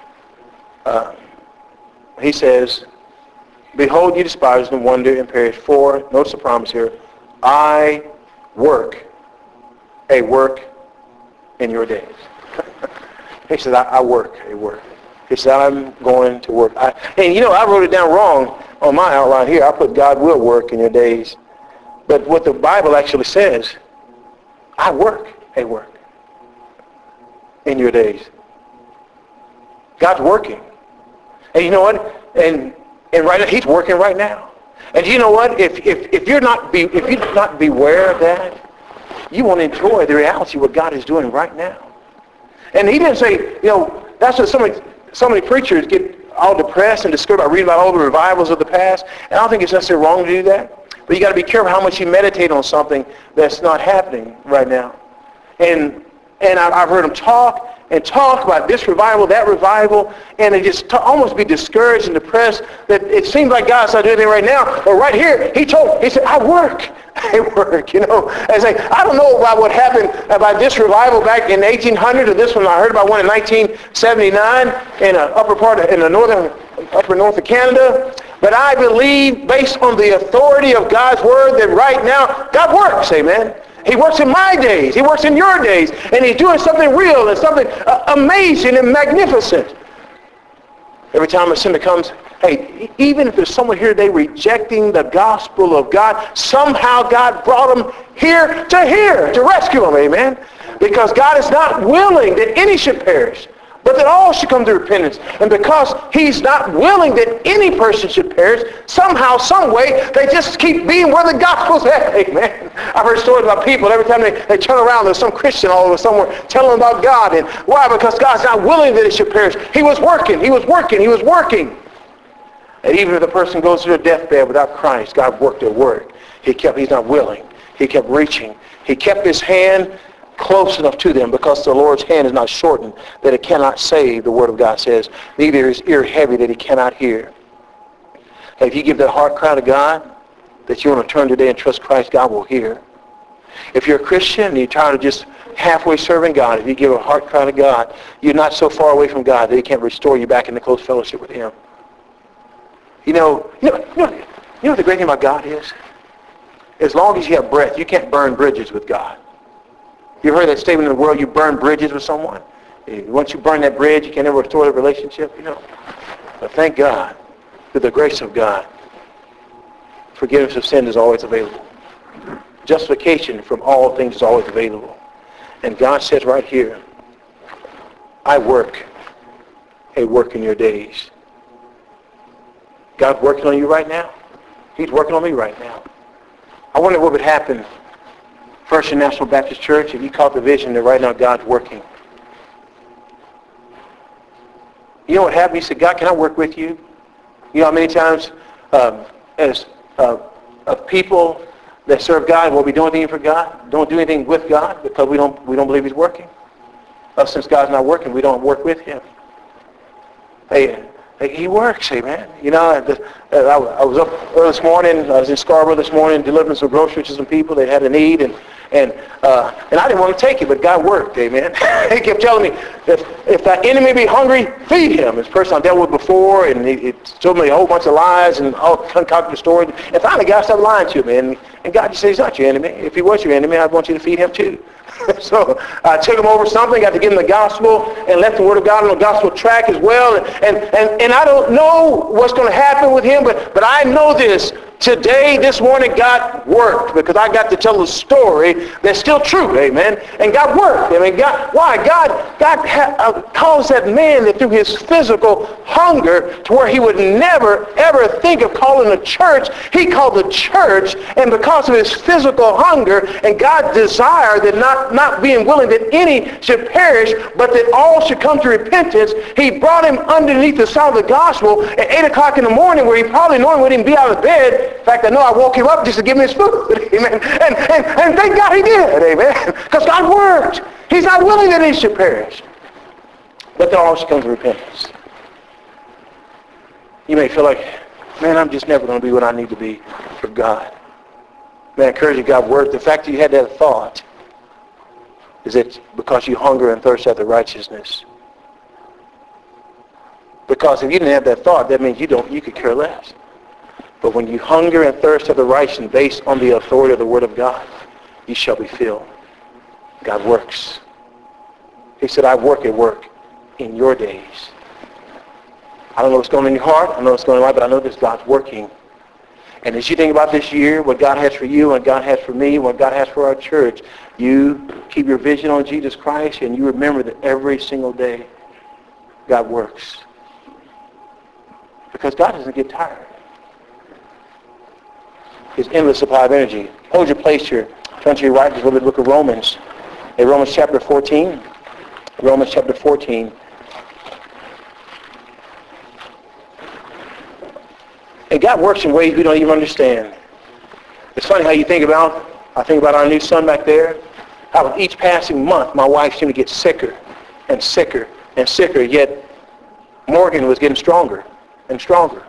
He says, behold, you despise and wonder and perish. For, notice the promise here, I work a work in your days. He says, I work a work. He said, I'm going to work. And you know, I wrote it down wrong on my outline here. I put God will work in your days. But what the Bible actually says, I work a work in your days. God's working. And you know what? And right now, he's working right now. And you know what? If you're not beware of that, you won't enjoy the reality of what God is doing right now. And he didn't say, that's what so many preachers get all depressed and discouraged by reading about all the revivals of the past. And I don't think it's necessarily wrong to do that. But you got to be careful how much you meditate on something that's not happening right now. And I've heard them talk about this revival, that revival, and they just almost be discouraged and depressed that it seems like God's not doing anything right now. But right here, he said, I work. I work, I say, I don't know about what happened about this revival back in 1800 or this one. I heard about one in 1979 in the upper north of Canada. But I believe, based on the authority of God's word, that right now, God works, amen. He works in my days. He works in your days. And he's doing something real and something amazing and magnificent. Every time a sinner comes, hey, even if there's someone here today rejecting the gospel of God, somehow God brought them here to rescue them, amen. Because God is not willing that any should perish, but that all should come to repentance. And because he's not willing that any person should perish, somehow, some way, they just keep being where the gospel's at. Amen. I've heard stories about people, every time they turn around, there's some Christian all over somewhere telling them about God. And why? Because God's not willing that it should perish. He was working. And even if the person goes to their deathbed without Christ, God worked at work. He's not willing. He kept reaching. He kept his hand close enough to them, because the Lord's hand is not shortened that it cannot save, the word of God says. Neither is ear heavy that he cannot hear. If you give that heart cry to God, that you want to turn today and trust Christ, God will hear. If you're a Christian and you're tired of just halfway serving God, if you give a heart cry to God, you're not so far away from God that he can't restore you back into close fellowship with him. You know what the great thing about God is? As long as you have breath, you can't burn bridges with God. You heard that statement in the world, you burn bridges with someone? Once you burn that bridge, you can never restore the relationship, But thank God, through the grace of God, forgiveness of sin is always available. Justification from all things is always available. And God says right here, I work a work in your days. God's working on you right now. He's working on me right now. I wonder what would happen, First National Baptist Church, if you caught the vision that right now God's working. You know what happened? He said, God, can I work with you? You know how many times as people that serve God, will we do anything for God? Don't do anything with God because we don't believe he's working. Since God's not working, we don't work with him. He works, amen. I was up early this morning. I was in Scarborough this morning delivering some groceries to some people that had a need, and I didn't want to take it, but God worked, amen. He kept telling me, if thy enemy be hungry, feed him. This person I dealt with before, and he told me a whole bunch of lies and all concocted stories. And finally, God stopped lying to me, and God just said, he's not your enemy. If he was your enemy, I'd want you to feed him too. So I took him over something, got to give him the gospel, and left the word of God on the gospel track as well. And I don't know what's going to happen with him, but I know this. Today, this morning, God worked because I got to tell a story that's still true, amen. And God worked. Why? God caused that man that through his physical hunger to where he would never, ever think of calling a church, he called the church, and because of his physical hunger and God's desire that not being willing that any should perish, but that all should come to repentance, he brought him underneath the sound of the gospel at 8 o'clock in the morning where he probably normally wouldn't even be out of bed. In fact, I know I woke him up just to give him his food. Amen. And thank God he did. Amen. Because God worked. He's not willing that he should perish, but that all should come to repentance. You may feel like, man, I'm just never going to be what I need to be for God. Man, I encourage you, God worked. The fact that you had that thought is that because you hunger and thirst after righteousness. Because if you didn't have that thought, that means you could care less. But when you hunger and thirst after righteousness based on the authority of the Word of God, you shall be filled. God works. He said, I work at work in your days. I don't know what's going on in your heart. I don't know what's going on in life, but I know this God's working. And as you think about this year, what God has for you, what God has for me, what God has for our church, you keep your vision on Jesus Christ and you remember that every single day God works. Because God doesn't get tired. His endless supply of energy. Hold your place here. Turn to your right to the book of Romans. In Romans chapter 14. Romans chapter 14. And God works in ways we don't even understand. It's funny how I think about our new son back there. How with each passing month, my wife seemed to get sicker and sicker and sicker, yet Morgan was getting stronger and stronger.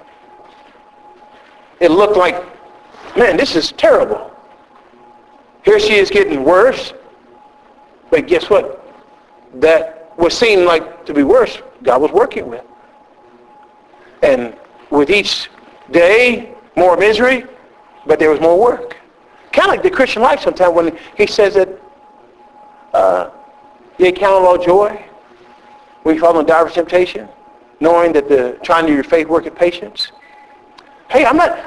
It looked like, man, this is terrible. Here she is getting worse. But guess what? That was seen like to be worse, God was working with. And with each day, more misery, but there was more work. Kind of like the Christian life sometimes when he says that you count it all joy when you fall in diverse temptation, knowing that the trying to do your faith worketh patience. Hey, in my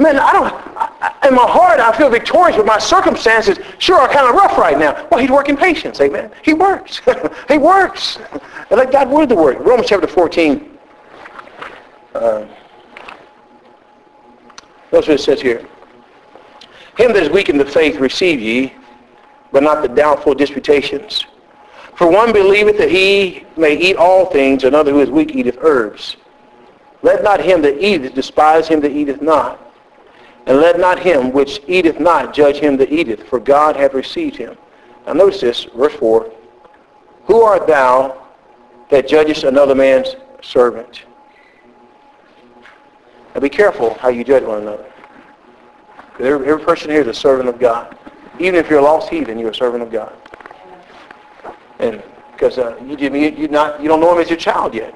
heart I feel victorious, but my circumstances sure are kind of rough right now. Well, he's working patience, amen. He works. He works. And let God word the word. Romans chapter 14. Notice what it says here. Him that is weak in the faith receive ye, but not the doubtful disputations. For one believeth that he may eat all things, another who is weak eateth herbs. Let not him that eateth despise him that eateth not. And let not him which eateth not judge him that eateth, for God hath received him. Now notice this, verse 4. Who art thou that judgest another man's servant? Now be careful how you judge one another. Every person here is a servant of God. Even if you're a lost heathen, you're a servant of God. And because you don't know him as your child yet.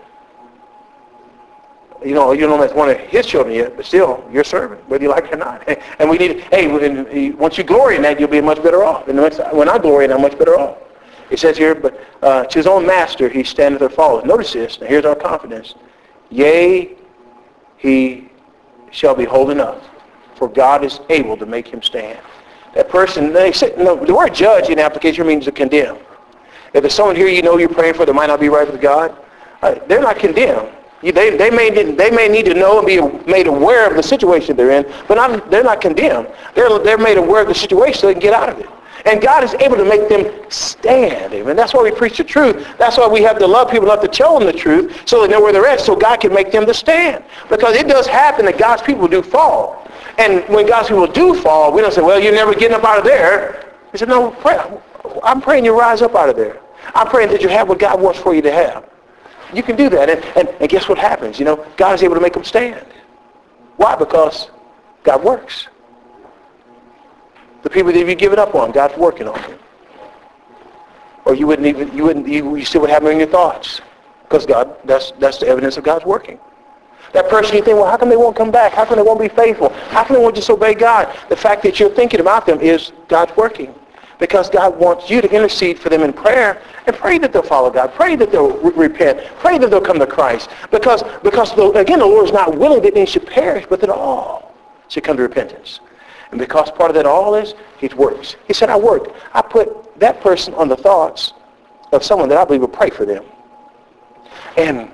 You don't know him as one of his children yet, but still, you're a servant, whether you like it or not. And we need, once you glory in that, you'll be much better off. And when I glory in that, I'm much better off. It says here, but to his own master he standeth or falleth. Notice this. Now here's our confidence. Yea, he shall be holding up, for God is able to make him stand. That person, the word judge in application means to condemn. If there's someone here you know you're praying for that might not be right with God, they're not condemned. They may need to know and be made aware of the situation they're in, but they're not condemned. They're made aware of the situation so they can get out of it. And God is able to make them stand. Amen. That's why we preach the truth. That's why we have to love people enough to tell them the truth so they know where they're at, so God can make them to stand. Because it does happen that God's people do fall. And when God's people do fall, we don't say, well, you're never getting up out of there. He said, no, I'm praying you rise up out of there. I'm praying that you have what God wants for you to have. You can do that. And guess what happens? God is able to make them stand. Why? Because God works. The people that you've given up on, God's working on them. Or you still would have them in your thoughts. Because that's the evidence of God's working. That person you think, well, how come they won't come back? How come they won't be faithful? How come they won't disobey God? The fact that you're thinking about them is God's working. Because God wants you to intercede for them in prayer and pray that they'll follow God. Pray that they'll repent. Pray that they'll come to Christ. Because again, the Lord is not willing that any should perish, but that all should come to repentance. And because part of that all is, he works. He said, I worked. I put that person on the thoughts of someone that I believe will pray for them. And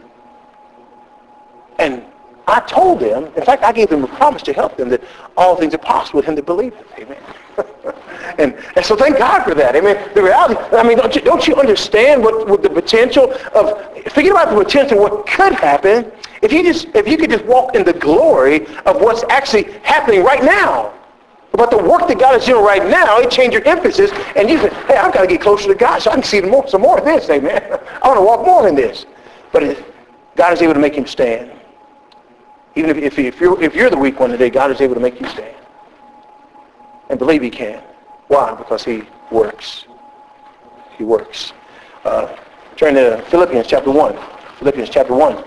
I told them, in fact, I gave them a promise to help them that all things are possible with him that believe it. Amen. and so thank God for that. Amen. The reality, don't you understand what the potential of, forget about the potential of what could happen if you could just walk in the glory of what's actually happening right now. But the work that God is doing right now, it changed your emphasis, and you say, hey, I've got to get closer to God so I can see some more of this, amen. I want to walk more in this. But God is able to make him stand. Even if you're the weak one today, God is able to make you stand. And believe he can. Why? Because he works. He works. Turn to Philippians chapter 1. Philippians chapter 1.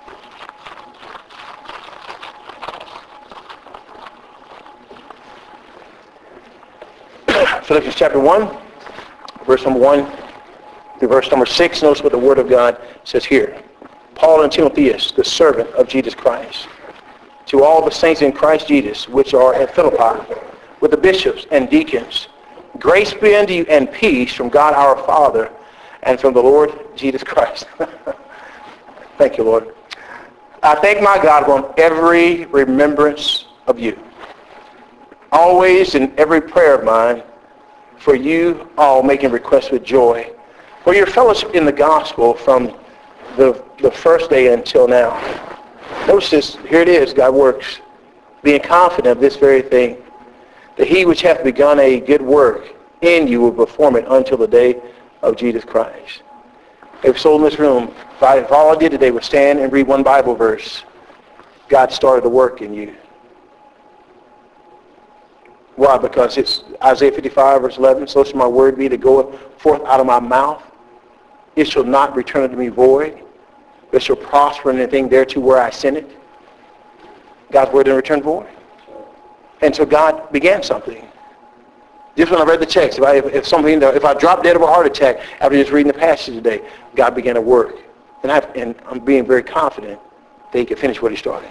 Philippians chapter 1, verse number 1 through verse number 6. Notice what the Word of God says here. Paul and Timotheus, the servant of Jesus Christ, to all the saints in Christ Jesus, which are at Philippi, with the bishops and deacons, grace be unto you and peace from God our Father and from the Lord Jesus Christ. Thank you, Lord. I thank my God on every remembrance of you. Always in every prayer of mine, for you all making requests with joy. For your fellowship in the gospel from the first day until now. Notice this, here it is, God works. Being confident of this very thing, that he which hath begun a good work in you will perform it until the day of Jesus Christ. If so in this room, if all I did today was stand and read one Bible verse, God started the work in you. Why? Because it's Isaiah 55 verse 11, so shall my word be that goeth forth out of my mouth. It shall not return unto me void, but shall prosper in anything thereto where I send it. God's word didn't return void. And so God began something. Just when I read the text, if I dropped dead of a heart attack after just reading the passage today, God began to work. And I'm being very confident that he could finish what he started.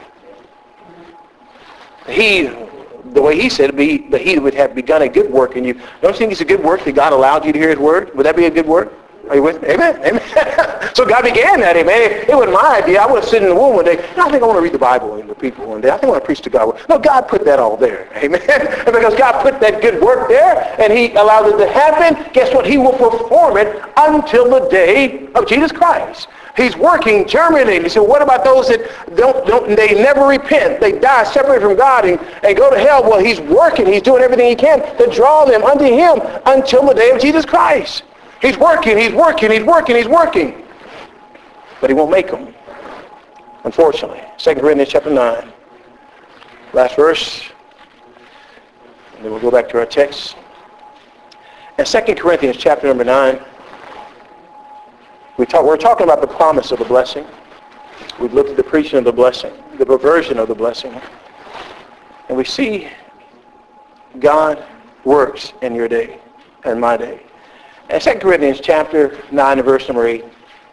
The way he said it, that he would have begun a good work in you. Don't you think it's a good work that God allowed you to hear his word? Would that be a good work? Are you with me? Amen. Amen. So God began that. Amen. It wasn't my idea. I was sitting in the womb one day. I think I want to read the Bible to people one day. I think I want to preach to God. No, God put that all there. Amen. And because God put that good work there and he allowed it to happen, guess what? He will perform it until the day of Jesus Christ. He's working, germinating. He said, what about those that they never repent? They die separated from God and go to hell. Well, he's working. He's doing everything he can to draw them unto him until the day of Jesus Christ. He's working, he's working, he's working, he's working. But he won't make them, unfortunately. 2 Corinthians chapter 9. Last verse. And then we'll go back to our text. In 2 Corinthians chapter number 9, we're talking about the promise of the blessing. We've looked at the preaching of the blessing, the perversion of the blessing. And we see God works in your day and my day. In 2 Corinthians chapter 9 and verse number 8,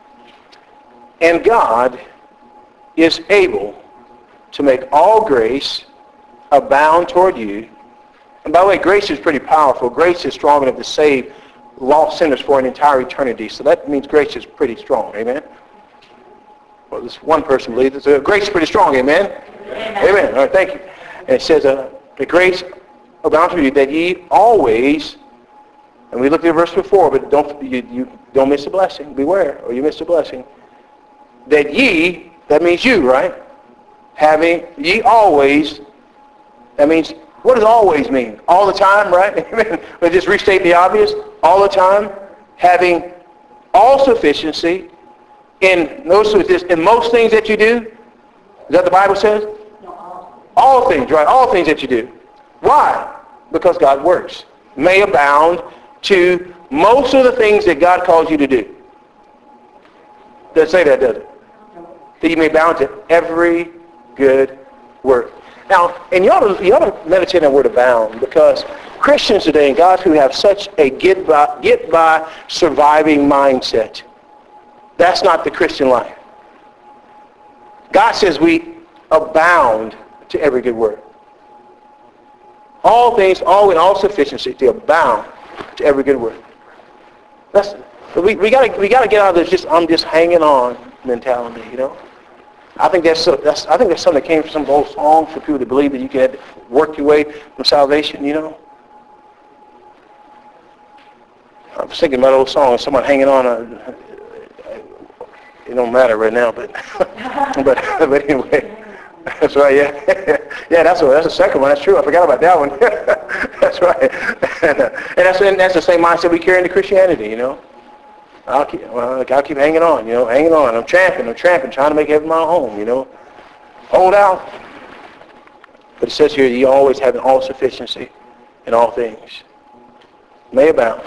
and God is able to make all grace abound toward you. And by the way, grace is pretty powerful. Grace is strong enough to save lost sinners for an entire eternity. So that means grace is pretty strong. Amen? Well, this one person believes it. Grace is pretty strong. Amen? Amen. All right, thank you. And it says, the grace abound toward you that ye always... And we looked at verse before, but you don't miss the blessing. Beware, or you miss the blessing. That ye, that means you, right? Having, ye always, that means, what does always mean? All the time, right? But just restate the obvious. All the time, having all sufficiency in, notice this, in most things that you do. Is that the Bible says? All things, right? All things that you do. Why? Because God works. May abound to most of the things that God calls you to do. Doesn't say that, does it? That you may abound to every good work. Now, and you ought to meditate on the word abound, because Christians today and God who have such a get by surviving mindset, that's not the Christian life. God says we abound to every good work. All things, all in all sufficiency, to abound to every good work. We got to get out of this just I'm just hanging on mentality, you know. I think that's something that came from some old songs for people to believe that you can work your way from salvation, you know. I was thinking about old songs, someone hanging on. It don't matter right now, but but anyway. That's right, yeah. Yeah, that's the second one. That's true. I forgot about that one. That's right. And that's the same mindset we carry into Christianity, you know. I'll keep hanging on, you know, hanging on. I'm tramping, trying to make heaven my home, you know. Hold out. But it says here, you always have an all sufficiency in all things. May abound.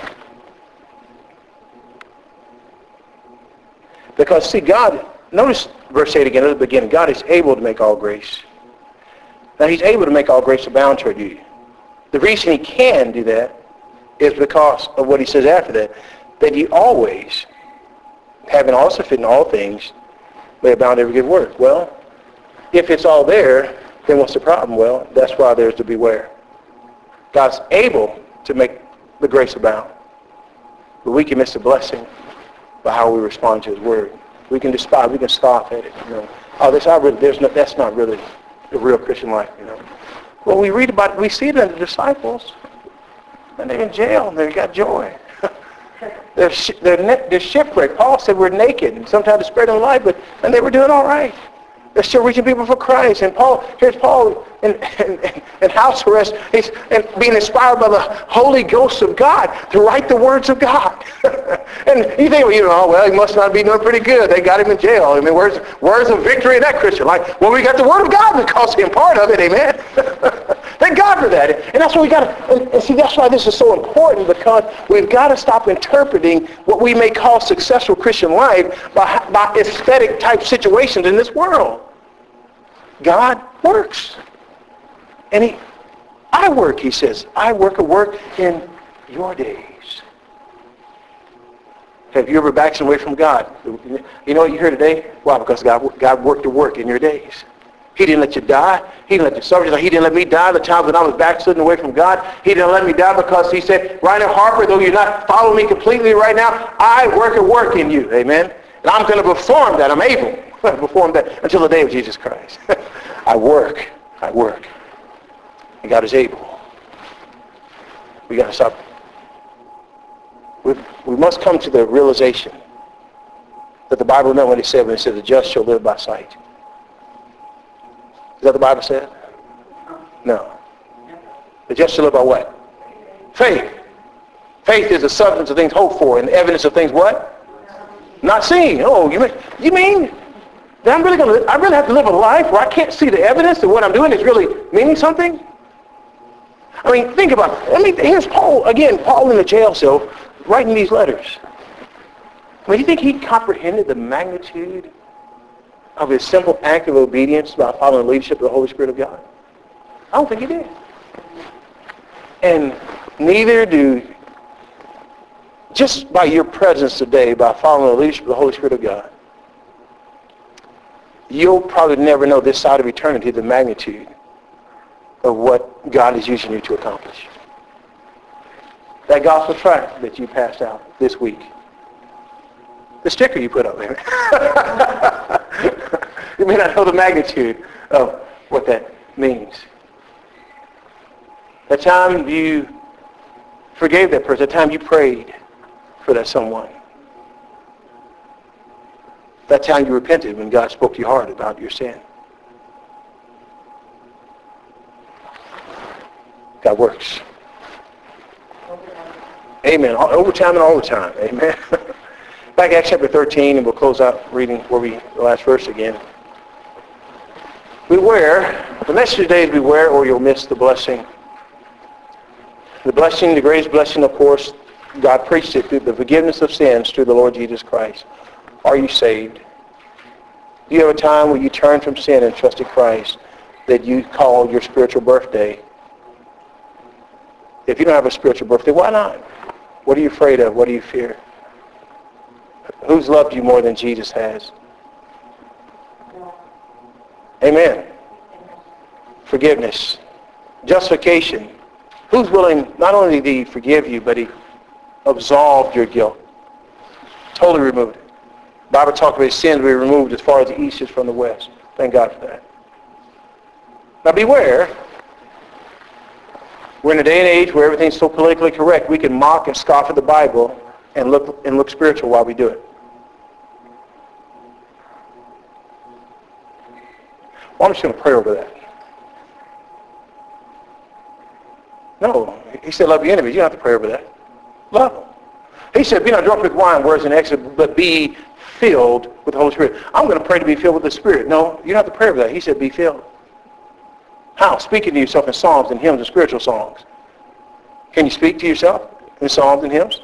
Because, see, God, notice verse 8 again at the beginning. God is able to make all grace. Now, he's able to make all grace abound toward you. The reason he can do that is because of what he says after that. That you always, having all sufficient in all things, may abound every good work. Well, if it's all there, then what's the problem? Well, that's why there's to beware. God's able to make the grace abound. But we can miss the blessing by how we respond to his word. We can despise. We can scoff at it. Oh, that's not really the real Christian life. Well, we read about it. We see it in the disciples. And they're in jail, and they've got joy. they're shipwrecked. Paul said we're naked, and sometimes the Spirit of life, and they were doing all right. They're still reaching people for Christ. And here's Paul in house arrest, he's being inspired by the Holy Ghost of God to write the words of God. And you think, well, he must not be doing pretty good. They got him in jail. I mean, where's the victory in that Christian life? Well, we got the Word of God because he's part of it. Amen. Thank God for that. And that's what we got to, and see, that's why this is so important, because we've got to stop interpreting what we may call successful Christian life by aesthetic type situations in this world. God works. And I work, he says. I work a work in your days. Have you ever backslid away from God? You know what you hear today? Why? Because God worked a work in your days. He didn't let you die. He didn't let you suffer. He didn't let me die the times when I was backsliding away from God. He didn't let me die because he said, Reiner Harper, though you're not following me completely right now, I work a work in you. Amen? And I'm going to perform that. I'm able to perform that until the day of Jesus Christ. I work. And God is able. We got to stop. We must come to the realization that the Bible knows what it said when it said the just shall live by sight. Is that the Bible said? No. The just shall live by what? Faith. Faith is the substance of things hoped for and the evidence of things what? Not seen. Oh, you mean that I really have to live a life where I can't see the evidence that what I'm doing is really meaning something? I mean, think about it. Here's Paul, again, Paul in the jail cell writing these letters. I mean, do you think he comprehended the magnitude of his simple act of obedience by following the leadership of the Holy Spirit of God? I don't think he did. And neither do, just by your presence today, by following the leadership of the Holy Spirit of God, you'll probably never know this side of eternity the magnitude of what God is using you to accomplish. That gospel tract that you passed out this week, the sticker you put up there, you may not know the magnitude of what that means. The time you forgave that person, the time you prayed for that someone, that time you repented when God spoke to your heart about your sin. God works. Amen. Over time and all the time. Amen. Back Acts chapter 13, and we'll close out reading the last verse again. Beware. The message today is beware or you'll miss the blessing. The blessing, the greatest blessing, of course, God preached it through the forgiveness of sins through the Lord Jesus Christ. Are you saved? Do you have a time where you turn from sin and trusted Christ that you call your spiritual birthday? If you don't have a spiritual birthday, why not? What are you afraid of? What do you fear? Who's loved you more than Jesus has? Amen. Forgiveness. Justification. Who's willing, not only did he forgive you, but he absolved your guilt. Totally removed it. The Bible talks about his sins being removed as far as the east is from the west. Thank God for that. Now beware. We're in a day and age where everything's so politically correct, we can mock and scoff at the Bible and look spiritual while we do it. Well, I'm just going to pray over that. No, he said love your enemies. You don't have to pray over that. Love them. He said be not drunk with wine, whereas in Exodus, but be filled with the Holy Spirit. I'm going to pray to be filled with the Spirit. No, you don't have to pray over that. He said be filled. How? Speaking to yourself in psalms and hymns and spiritual songs. Can you speak to yourself in psalms and hymns?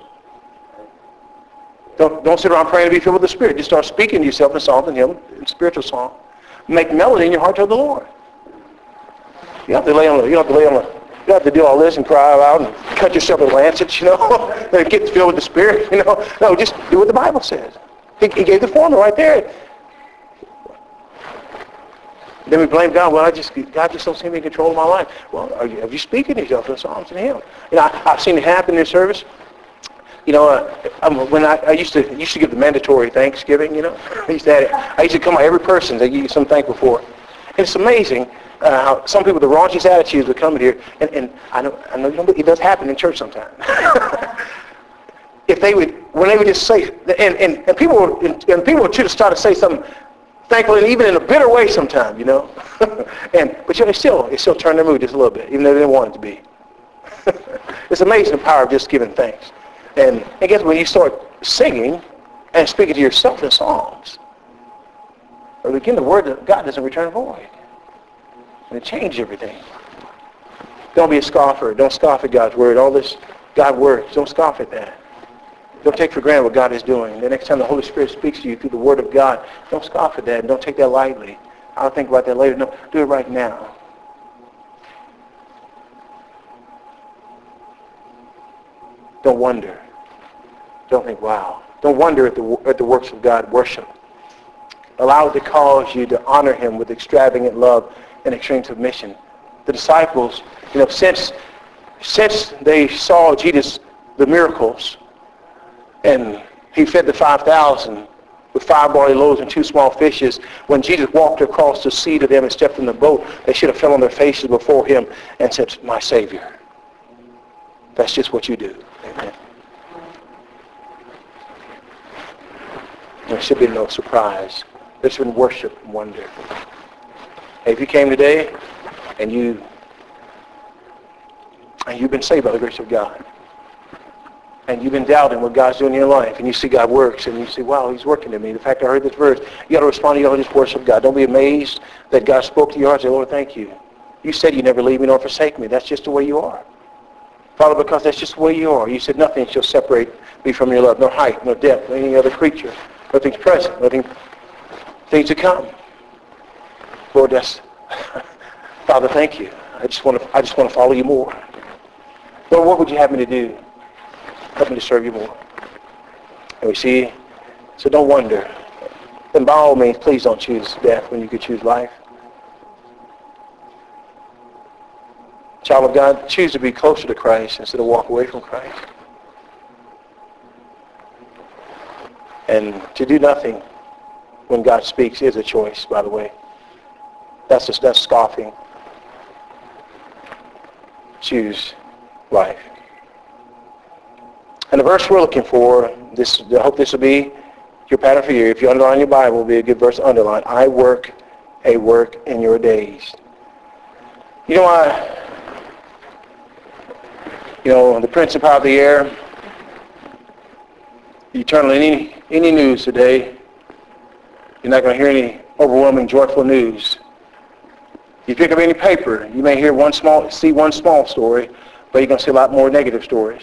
Don't sit around praying to be filled with the Spirit. Just start speaking to yourself in psalms and hymns and spiritual songs. Make melody in your heart to the Lord. You don't have to do all this and cry out and cut yourself with lancets, and get filled with the Spirit, No, just do what the Bible says. He gave the formula right there. Then we blame God. Well, God just don't seem to be in control of my life. Well, have you speaking to yourself in Psalms and hymns? I've seen it happen in service. You know, when I used to give the mandatory Thanksgiving, you know, I used to come by every person to give you some thankful for. And it's amazing how some people with the raunchiest attitudes would come here, and I know it does happen in church sometimes. When they would just say, and people would try to start to say something thankful, and even in a bitter way sometimes, you know. But it still turned their mood just a little bit, even though they didn't want it to be. It's amazing the power of just giving thanks. And I guess when you start singing and speaking to yourself in songs, or again, the word of God doesn't return void. And it changes everything. Don't be a scoffer. Don't scoff at God's word. All this God works. Don't scoff at that. Don't take for granted what God is doing. The next time the Holy Spirit speaks to you through the word of God, don't scoff at that and don't take that lightly. I'll think about that later. No, do it right now. Don't wonder. Don't think, wow. Don't wonder at the works of God. Worship. Allow it to cause you to honor him with extravagant love and extreme submission. The disciples, you know, since they saw Jesus, the miracles, and he fed the 5,000 with 5 barley loaves and 2 small fishes, when Jesus walked across the sea to them and stepped in the boat, they should have fell on their faces before him and said, my Savior. That's just what you do. Amen. There should be no surprise. There should be worship and wonder. Hey, if you came today and you've been saved by the grace of God, and you've been doubting what God's doing in your life, and you see God works, and you say, wow, he's working in me. The fact I heard this verse, you got to respond, you got to just worship God. Don't be amazed that God spoke to your heart. Say, Lord, thank you. You said you never leave me nor forsake me. That's just the way you are. Father, because that's just the way you are. You said nothing shall separate me from your love, no height, no depth, no any other creature. Nothing's present, things to come. Lord, Father, thank you. I just want to follow you more. Lord, what would you have me to do? Help me to serve you more. And we see, so don't wonder. And by all means, please don't choose death when you could choose life. Child of God, choose to be closer to Christ instead of walk away from Christ. And to do nothing when God speaks is a choice, by the way. That's scoffing. Choose life. And the verse we're looking for, I hope this will be your pattern for you. If you underline your Bible, it'll be a good verse to underline. I work a work in your days. You know, the prince and power of the air, you turn on any news today, you're not going to hear any overwhelming, joyful news. You pick up any paper, you may see one small story, but you're going to see a lot more negative stories.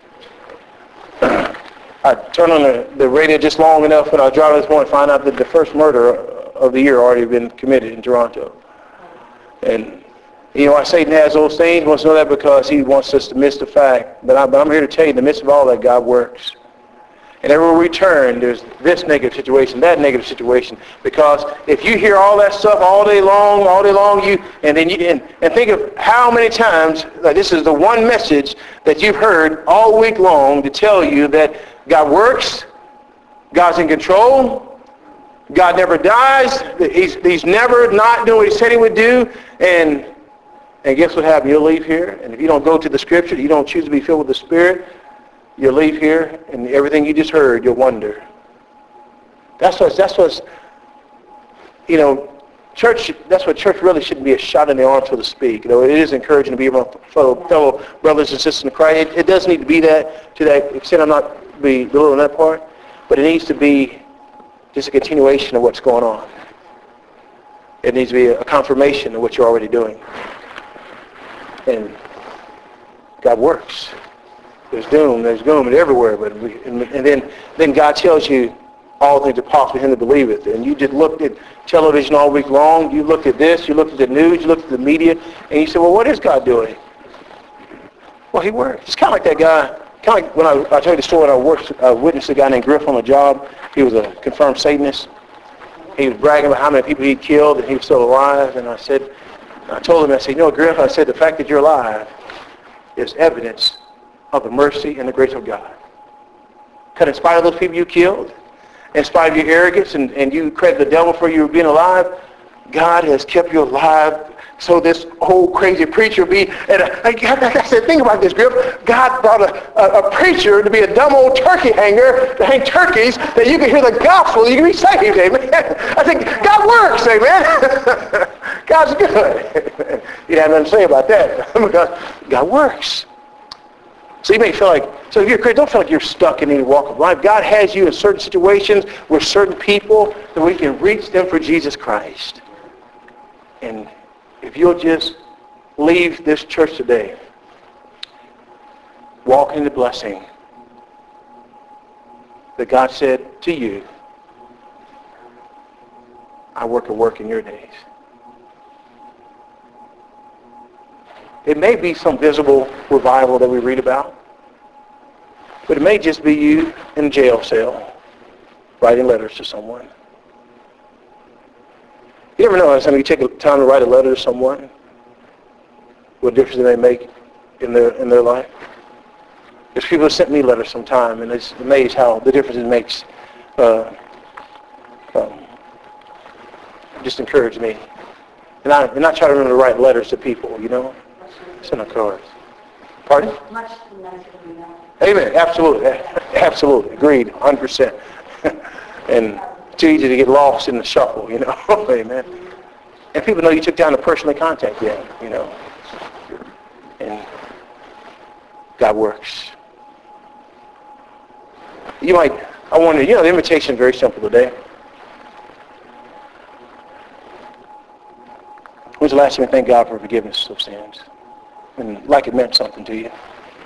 I turned on the radio just long enough when I was driving this morning to find out that the first murder of the year already been committed in Toronto. And, you know, why Satan has those things, he wants to know that because he wants us to miss the fact. But I'm here to tell you, in the midst of all that, God works. And everywhere we turn, there's this negative situation, that negative situation. Because if you hear all that stuff all day long, and think of how many times this is the one message that you've heard all week long to tell you that God works, God's in control, God never dies, He's never not doing what He said He would do, and guess what happens? You'll leave here, and if you don't go to the Scripture, you don't choose to be filled with the Spirit, you'll leave here, and everything you just heard, you'll wonder. That's what's you know, church. That's what church really shouldn't be a shot in the arm, so to speak. You know, it is encouraging to be among fellow brothers and sisters in Christ. It does need to be that to that extent. I'm not belittling that part, but it needs to be just a continuation of what's going on. It needs to be a confirmation of what you're already doing. And God works. There's doom everywhere, but then God tells you all things are possible for him that believeth. And you just looked at television all week long, you looked at this, you looked at the news, you looked at the media, and you said, well, what is God doing? Well, he works. It's kind of like that guy, kind of like when I tell you the story when I witnessed a guy named Griff on a job. He was a confirmed Satanist. He was bragging about how many people he'd killed and he was still alive. And I told him, you know, Griff, I said, the fact that you're alive is evidence of the mercy and the grace of God. Because in spite of those people you killed, in spite of your arrogance and you credit the devil for you being alive, God has kept you alive. So this old crazy preacher and I said, think about this, Griff. God brought a preacher to be a dumb old turkey hanger to hang turkeys that you can hear the gospel, you can be saved, amen. I think God works, amen. God's good. You have nothing to say about that because God works. So you may feel like, so if you're a Christian, don't feel like you're stuck in any walk of life. God has you in certain situations with certain people that we can reach them for Jesus Christ. And if you'll just leave this church today, walk in the blessing that God said to you, I work a work in your days. It may be some visible revival that we read about, but it may just be you in a jail cell writing letters to someone. You ever know how you take time to write a letter to someone, what difference it may make in their life? There's people who sent me letters sometime, and it's amazed how the difference it makes. Just encourage me. And I try to remember to write letters to people, you know. Send a card. Pardon? Much nicer than that. Amen. Absolutely. Absolutely. Agreed. 100%. And too easy to get lost in the shuffle, you know. Amen. And people know you took time to personally contact them, you know. And God works. I wonder, you know, the invitation is very simple today. When's the last time you thank God for forgiveness of sins? And like it meant something to you.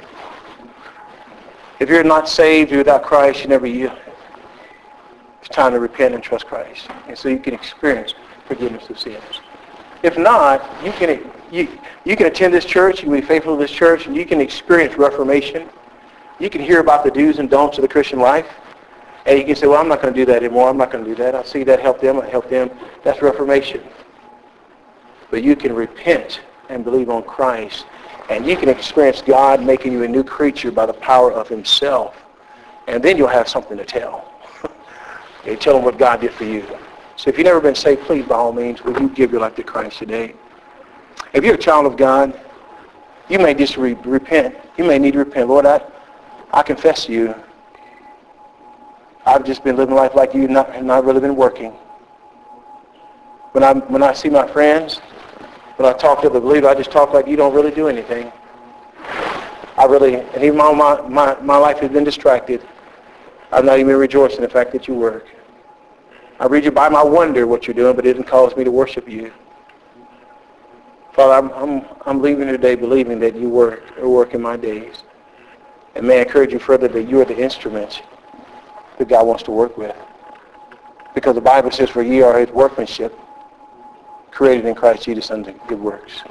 If you're not saved, you're without Christ, it's time to repent and trust Christ. And so you can experience forgiveness of sins. If not, you can attend this church, you can be faithful to this church, and you can experience reformation. You can hear about the do's and don'ts of the Christian life. And you can say, well, I'm not going to do that anymore. I'm not going to do that. I see that help them. I help them. That's reformation. But you can repent and believe on Christ. And you can experience God making you a new creature by the power of himself. And then you'll have something to tell. You tell them what God did for you. So if you've never been saved, please, by all means, will you give your life to Christ today? If you're a child of God, you may just repent. You may need to repent. Lord, I confess to you, I've just been living life like you and not really been working. When I see my friends, when I talk to the believer, I just talk like you don't really do anything. And even my life has been distracted. I've not even rejoiced in the fact that you work. I read your Bible, I wonder what you're doing, but it didn't cause me to worship you. Father, I'm leaving today believing that you work in my days. And may I encourage you further that you are the instrument that God wants to work with. Because the Bible says, for ye are his workmanship, created in Christ Jesus unto good works.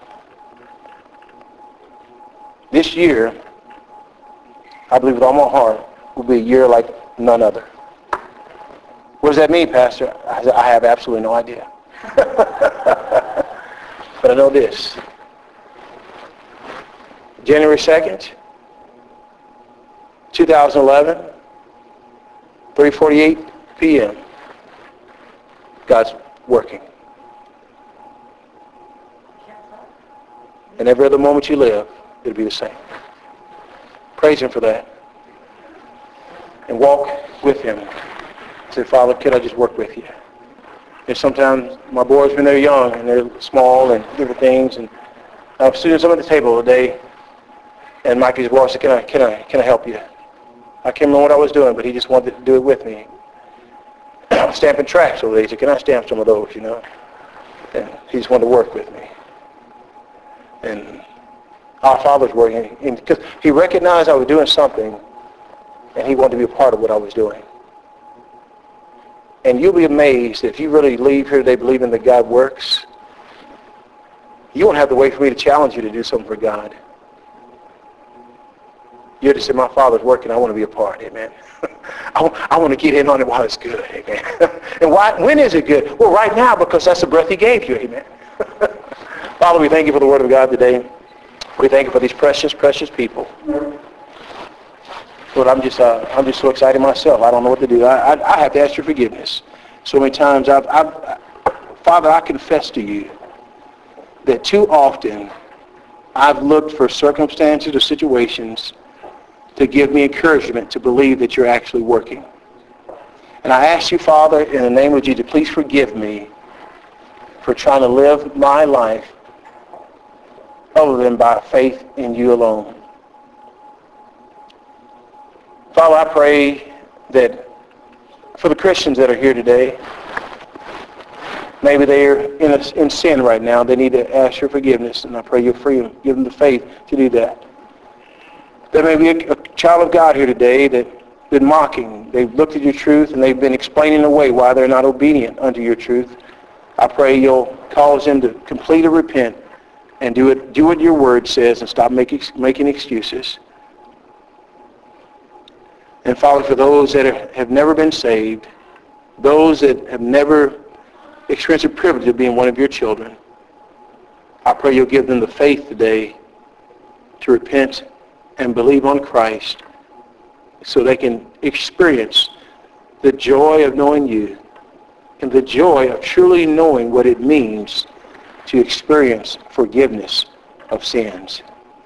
This year, I believe with all my heart, will be a year like none other. What does that mean, Pastor? I have absolutely no idea. But I know this. January 2nd, 2011, 3:48 p.m. God's working. And every other moment you live, it'll be the same. Praise him for that. And walk with him. Say, Father, could I just work with you? And sometimes my boys, when they're young and they're small and different things, and I'm sitting at the table today, and Mikey's boy said, can I help you? I can't remember what I was doing, but he just wanted to do it with me. I'm stamping tracks over there. He said, can I stamp some of those, you know? And he just wanted to work with me. And our Father's working. Because he recognized I was doing something, and he wanted to be a part of what I was doing. And you'll be amazed if you really leave here today believing that God works. You won't have to wait for me to challenge you to do something for God. You just say, my Father's working, I want to be a part, amen. I want to get in on it while it's good, amen. And when is it good? Well, right now, because that's the breath he gave you, amen. Father, we thank you for the word of God today. We thank you for these precious, precious people. Lord, I'm just so excited myself. I don't know what to do. I have to ask your forgiveness. So many times, Father, I confess to you that too often I've looked for circumstances or situations to give me encouragement to believe that you're actually working. And I ask you, Father, in the name of Jesus, please forgive me for trying to live my life other than by faith in you alone. Father, I pray that for the Christians that are here today, maybe they're in sin right now. They need to ask your forgiveness, and I pray you'll free them, give them the faith to do that. There may be a child of God here today that's been mocking. They've looked at your truth, and they've been explaining away why they're not obedient unto your truth. I pray you'll cause them to completely repent and do what your word says and stop making excuses. And Father, for those that have never been saved, those that have never experienced the privilege of being one of your children, I pray you'll give them the faith today to repent and believe on Christ so they can experience the joy of knowing you and the joy of truly knowing what it means to experience forgiveness of sins.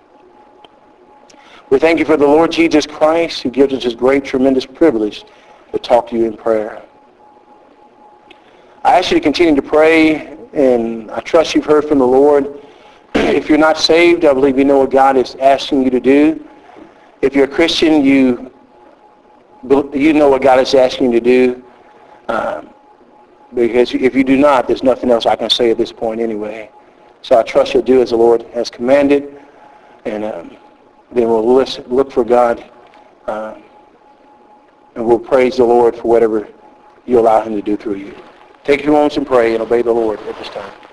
We thank you for the Lord Jesus Christ, who gives us this great, tremendous privilege to talk to you in prayer. I ask you to continue to pray, and I trust you've heard from the Lord. If you're not saved, I believe you know what God is asking you to do. If you're a Christian, you know what God is asking you to do. Because if you do not, there's nothing else I can say at this point anyway. So I trust you'll do as the Lord has commanded, and then we'll look for God, and we'll praise the Lord for whatever you allow him to do through you. Take a few moments and pray and obey the Lord at this time.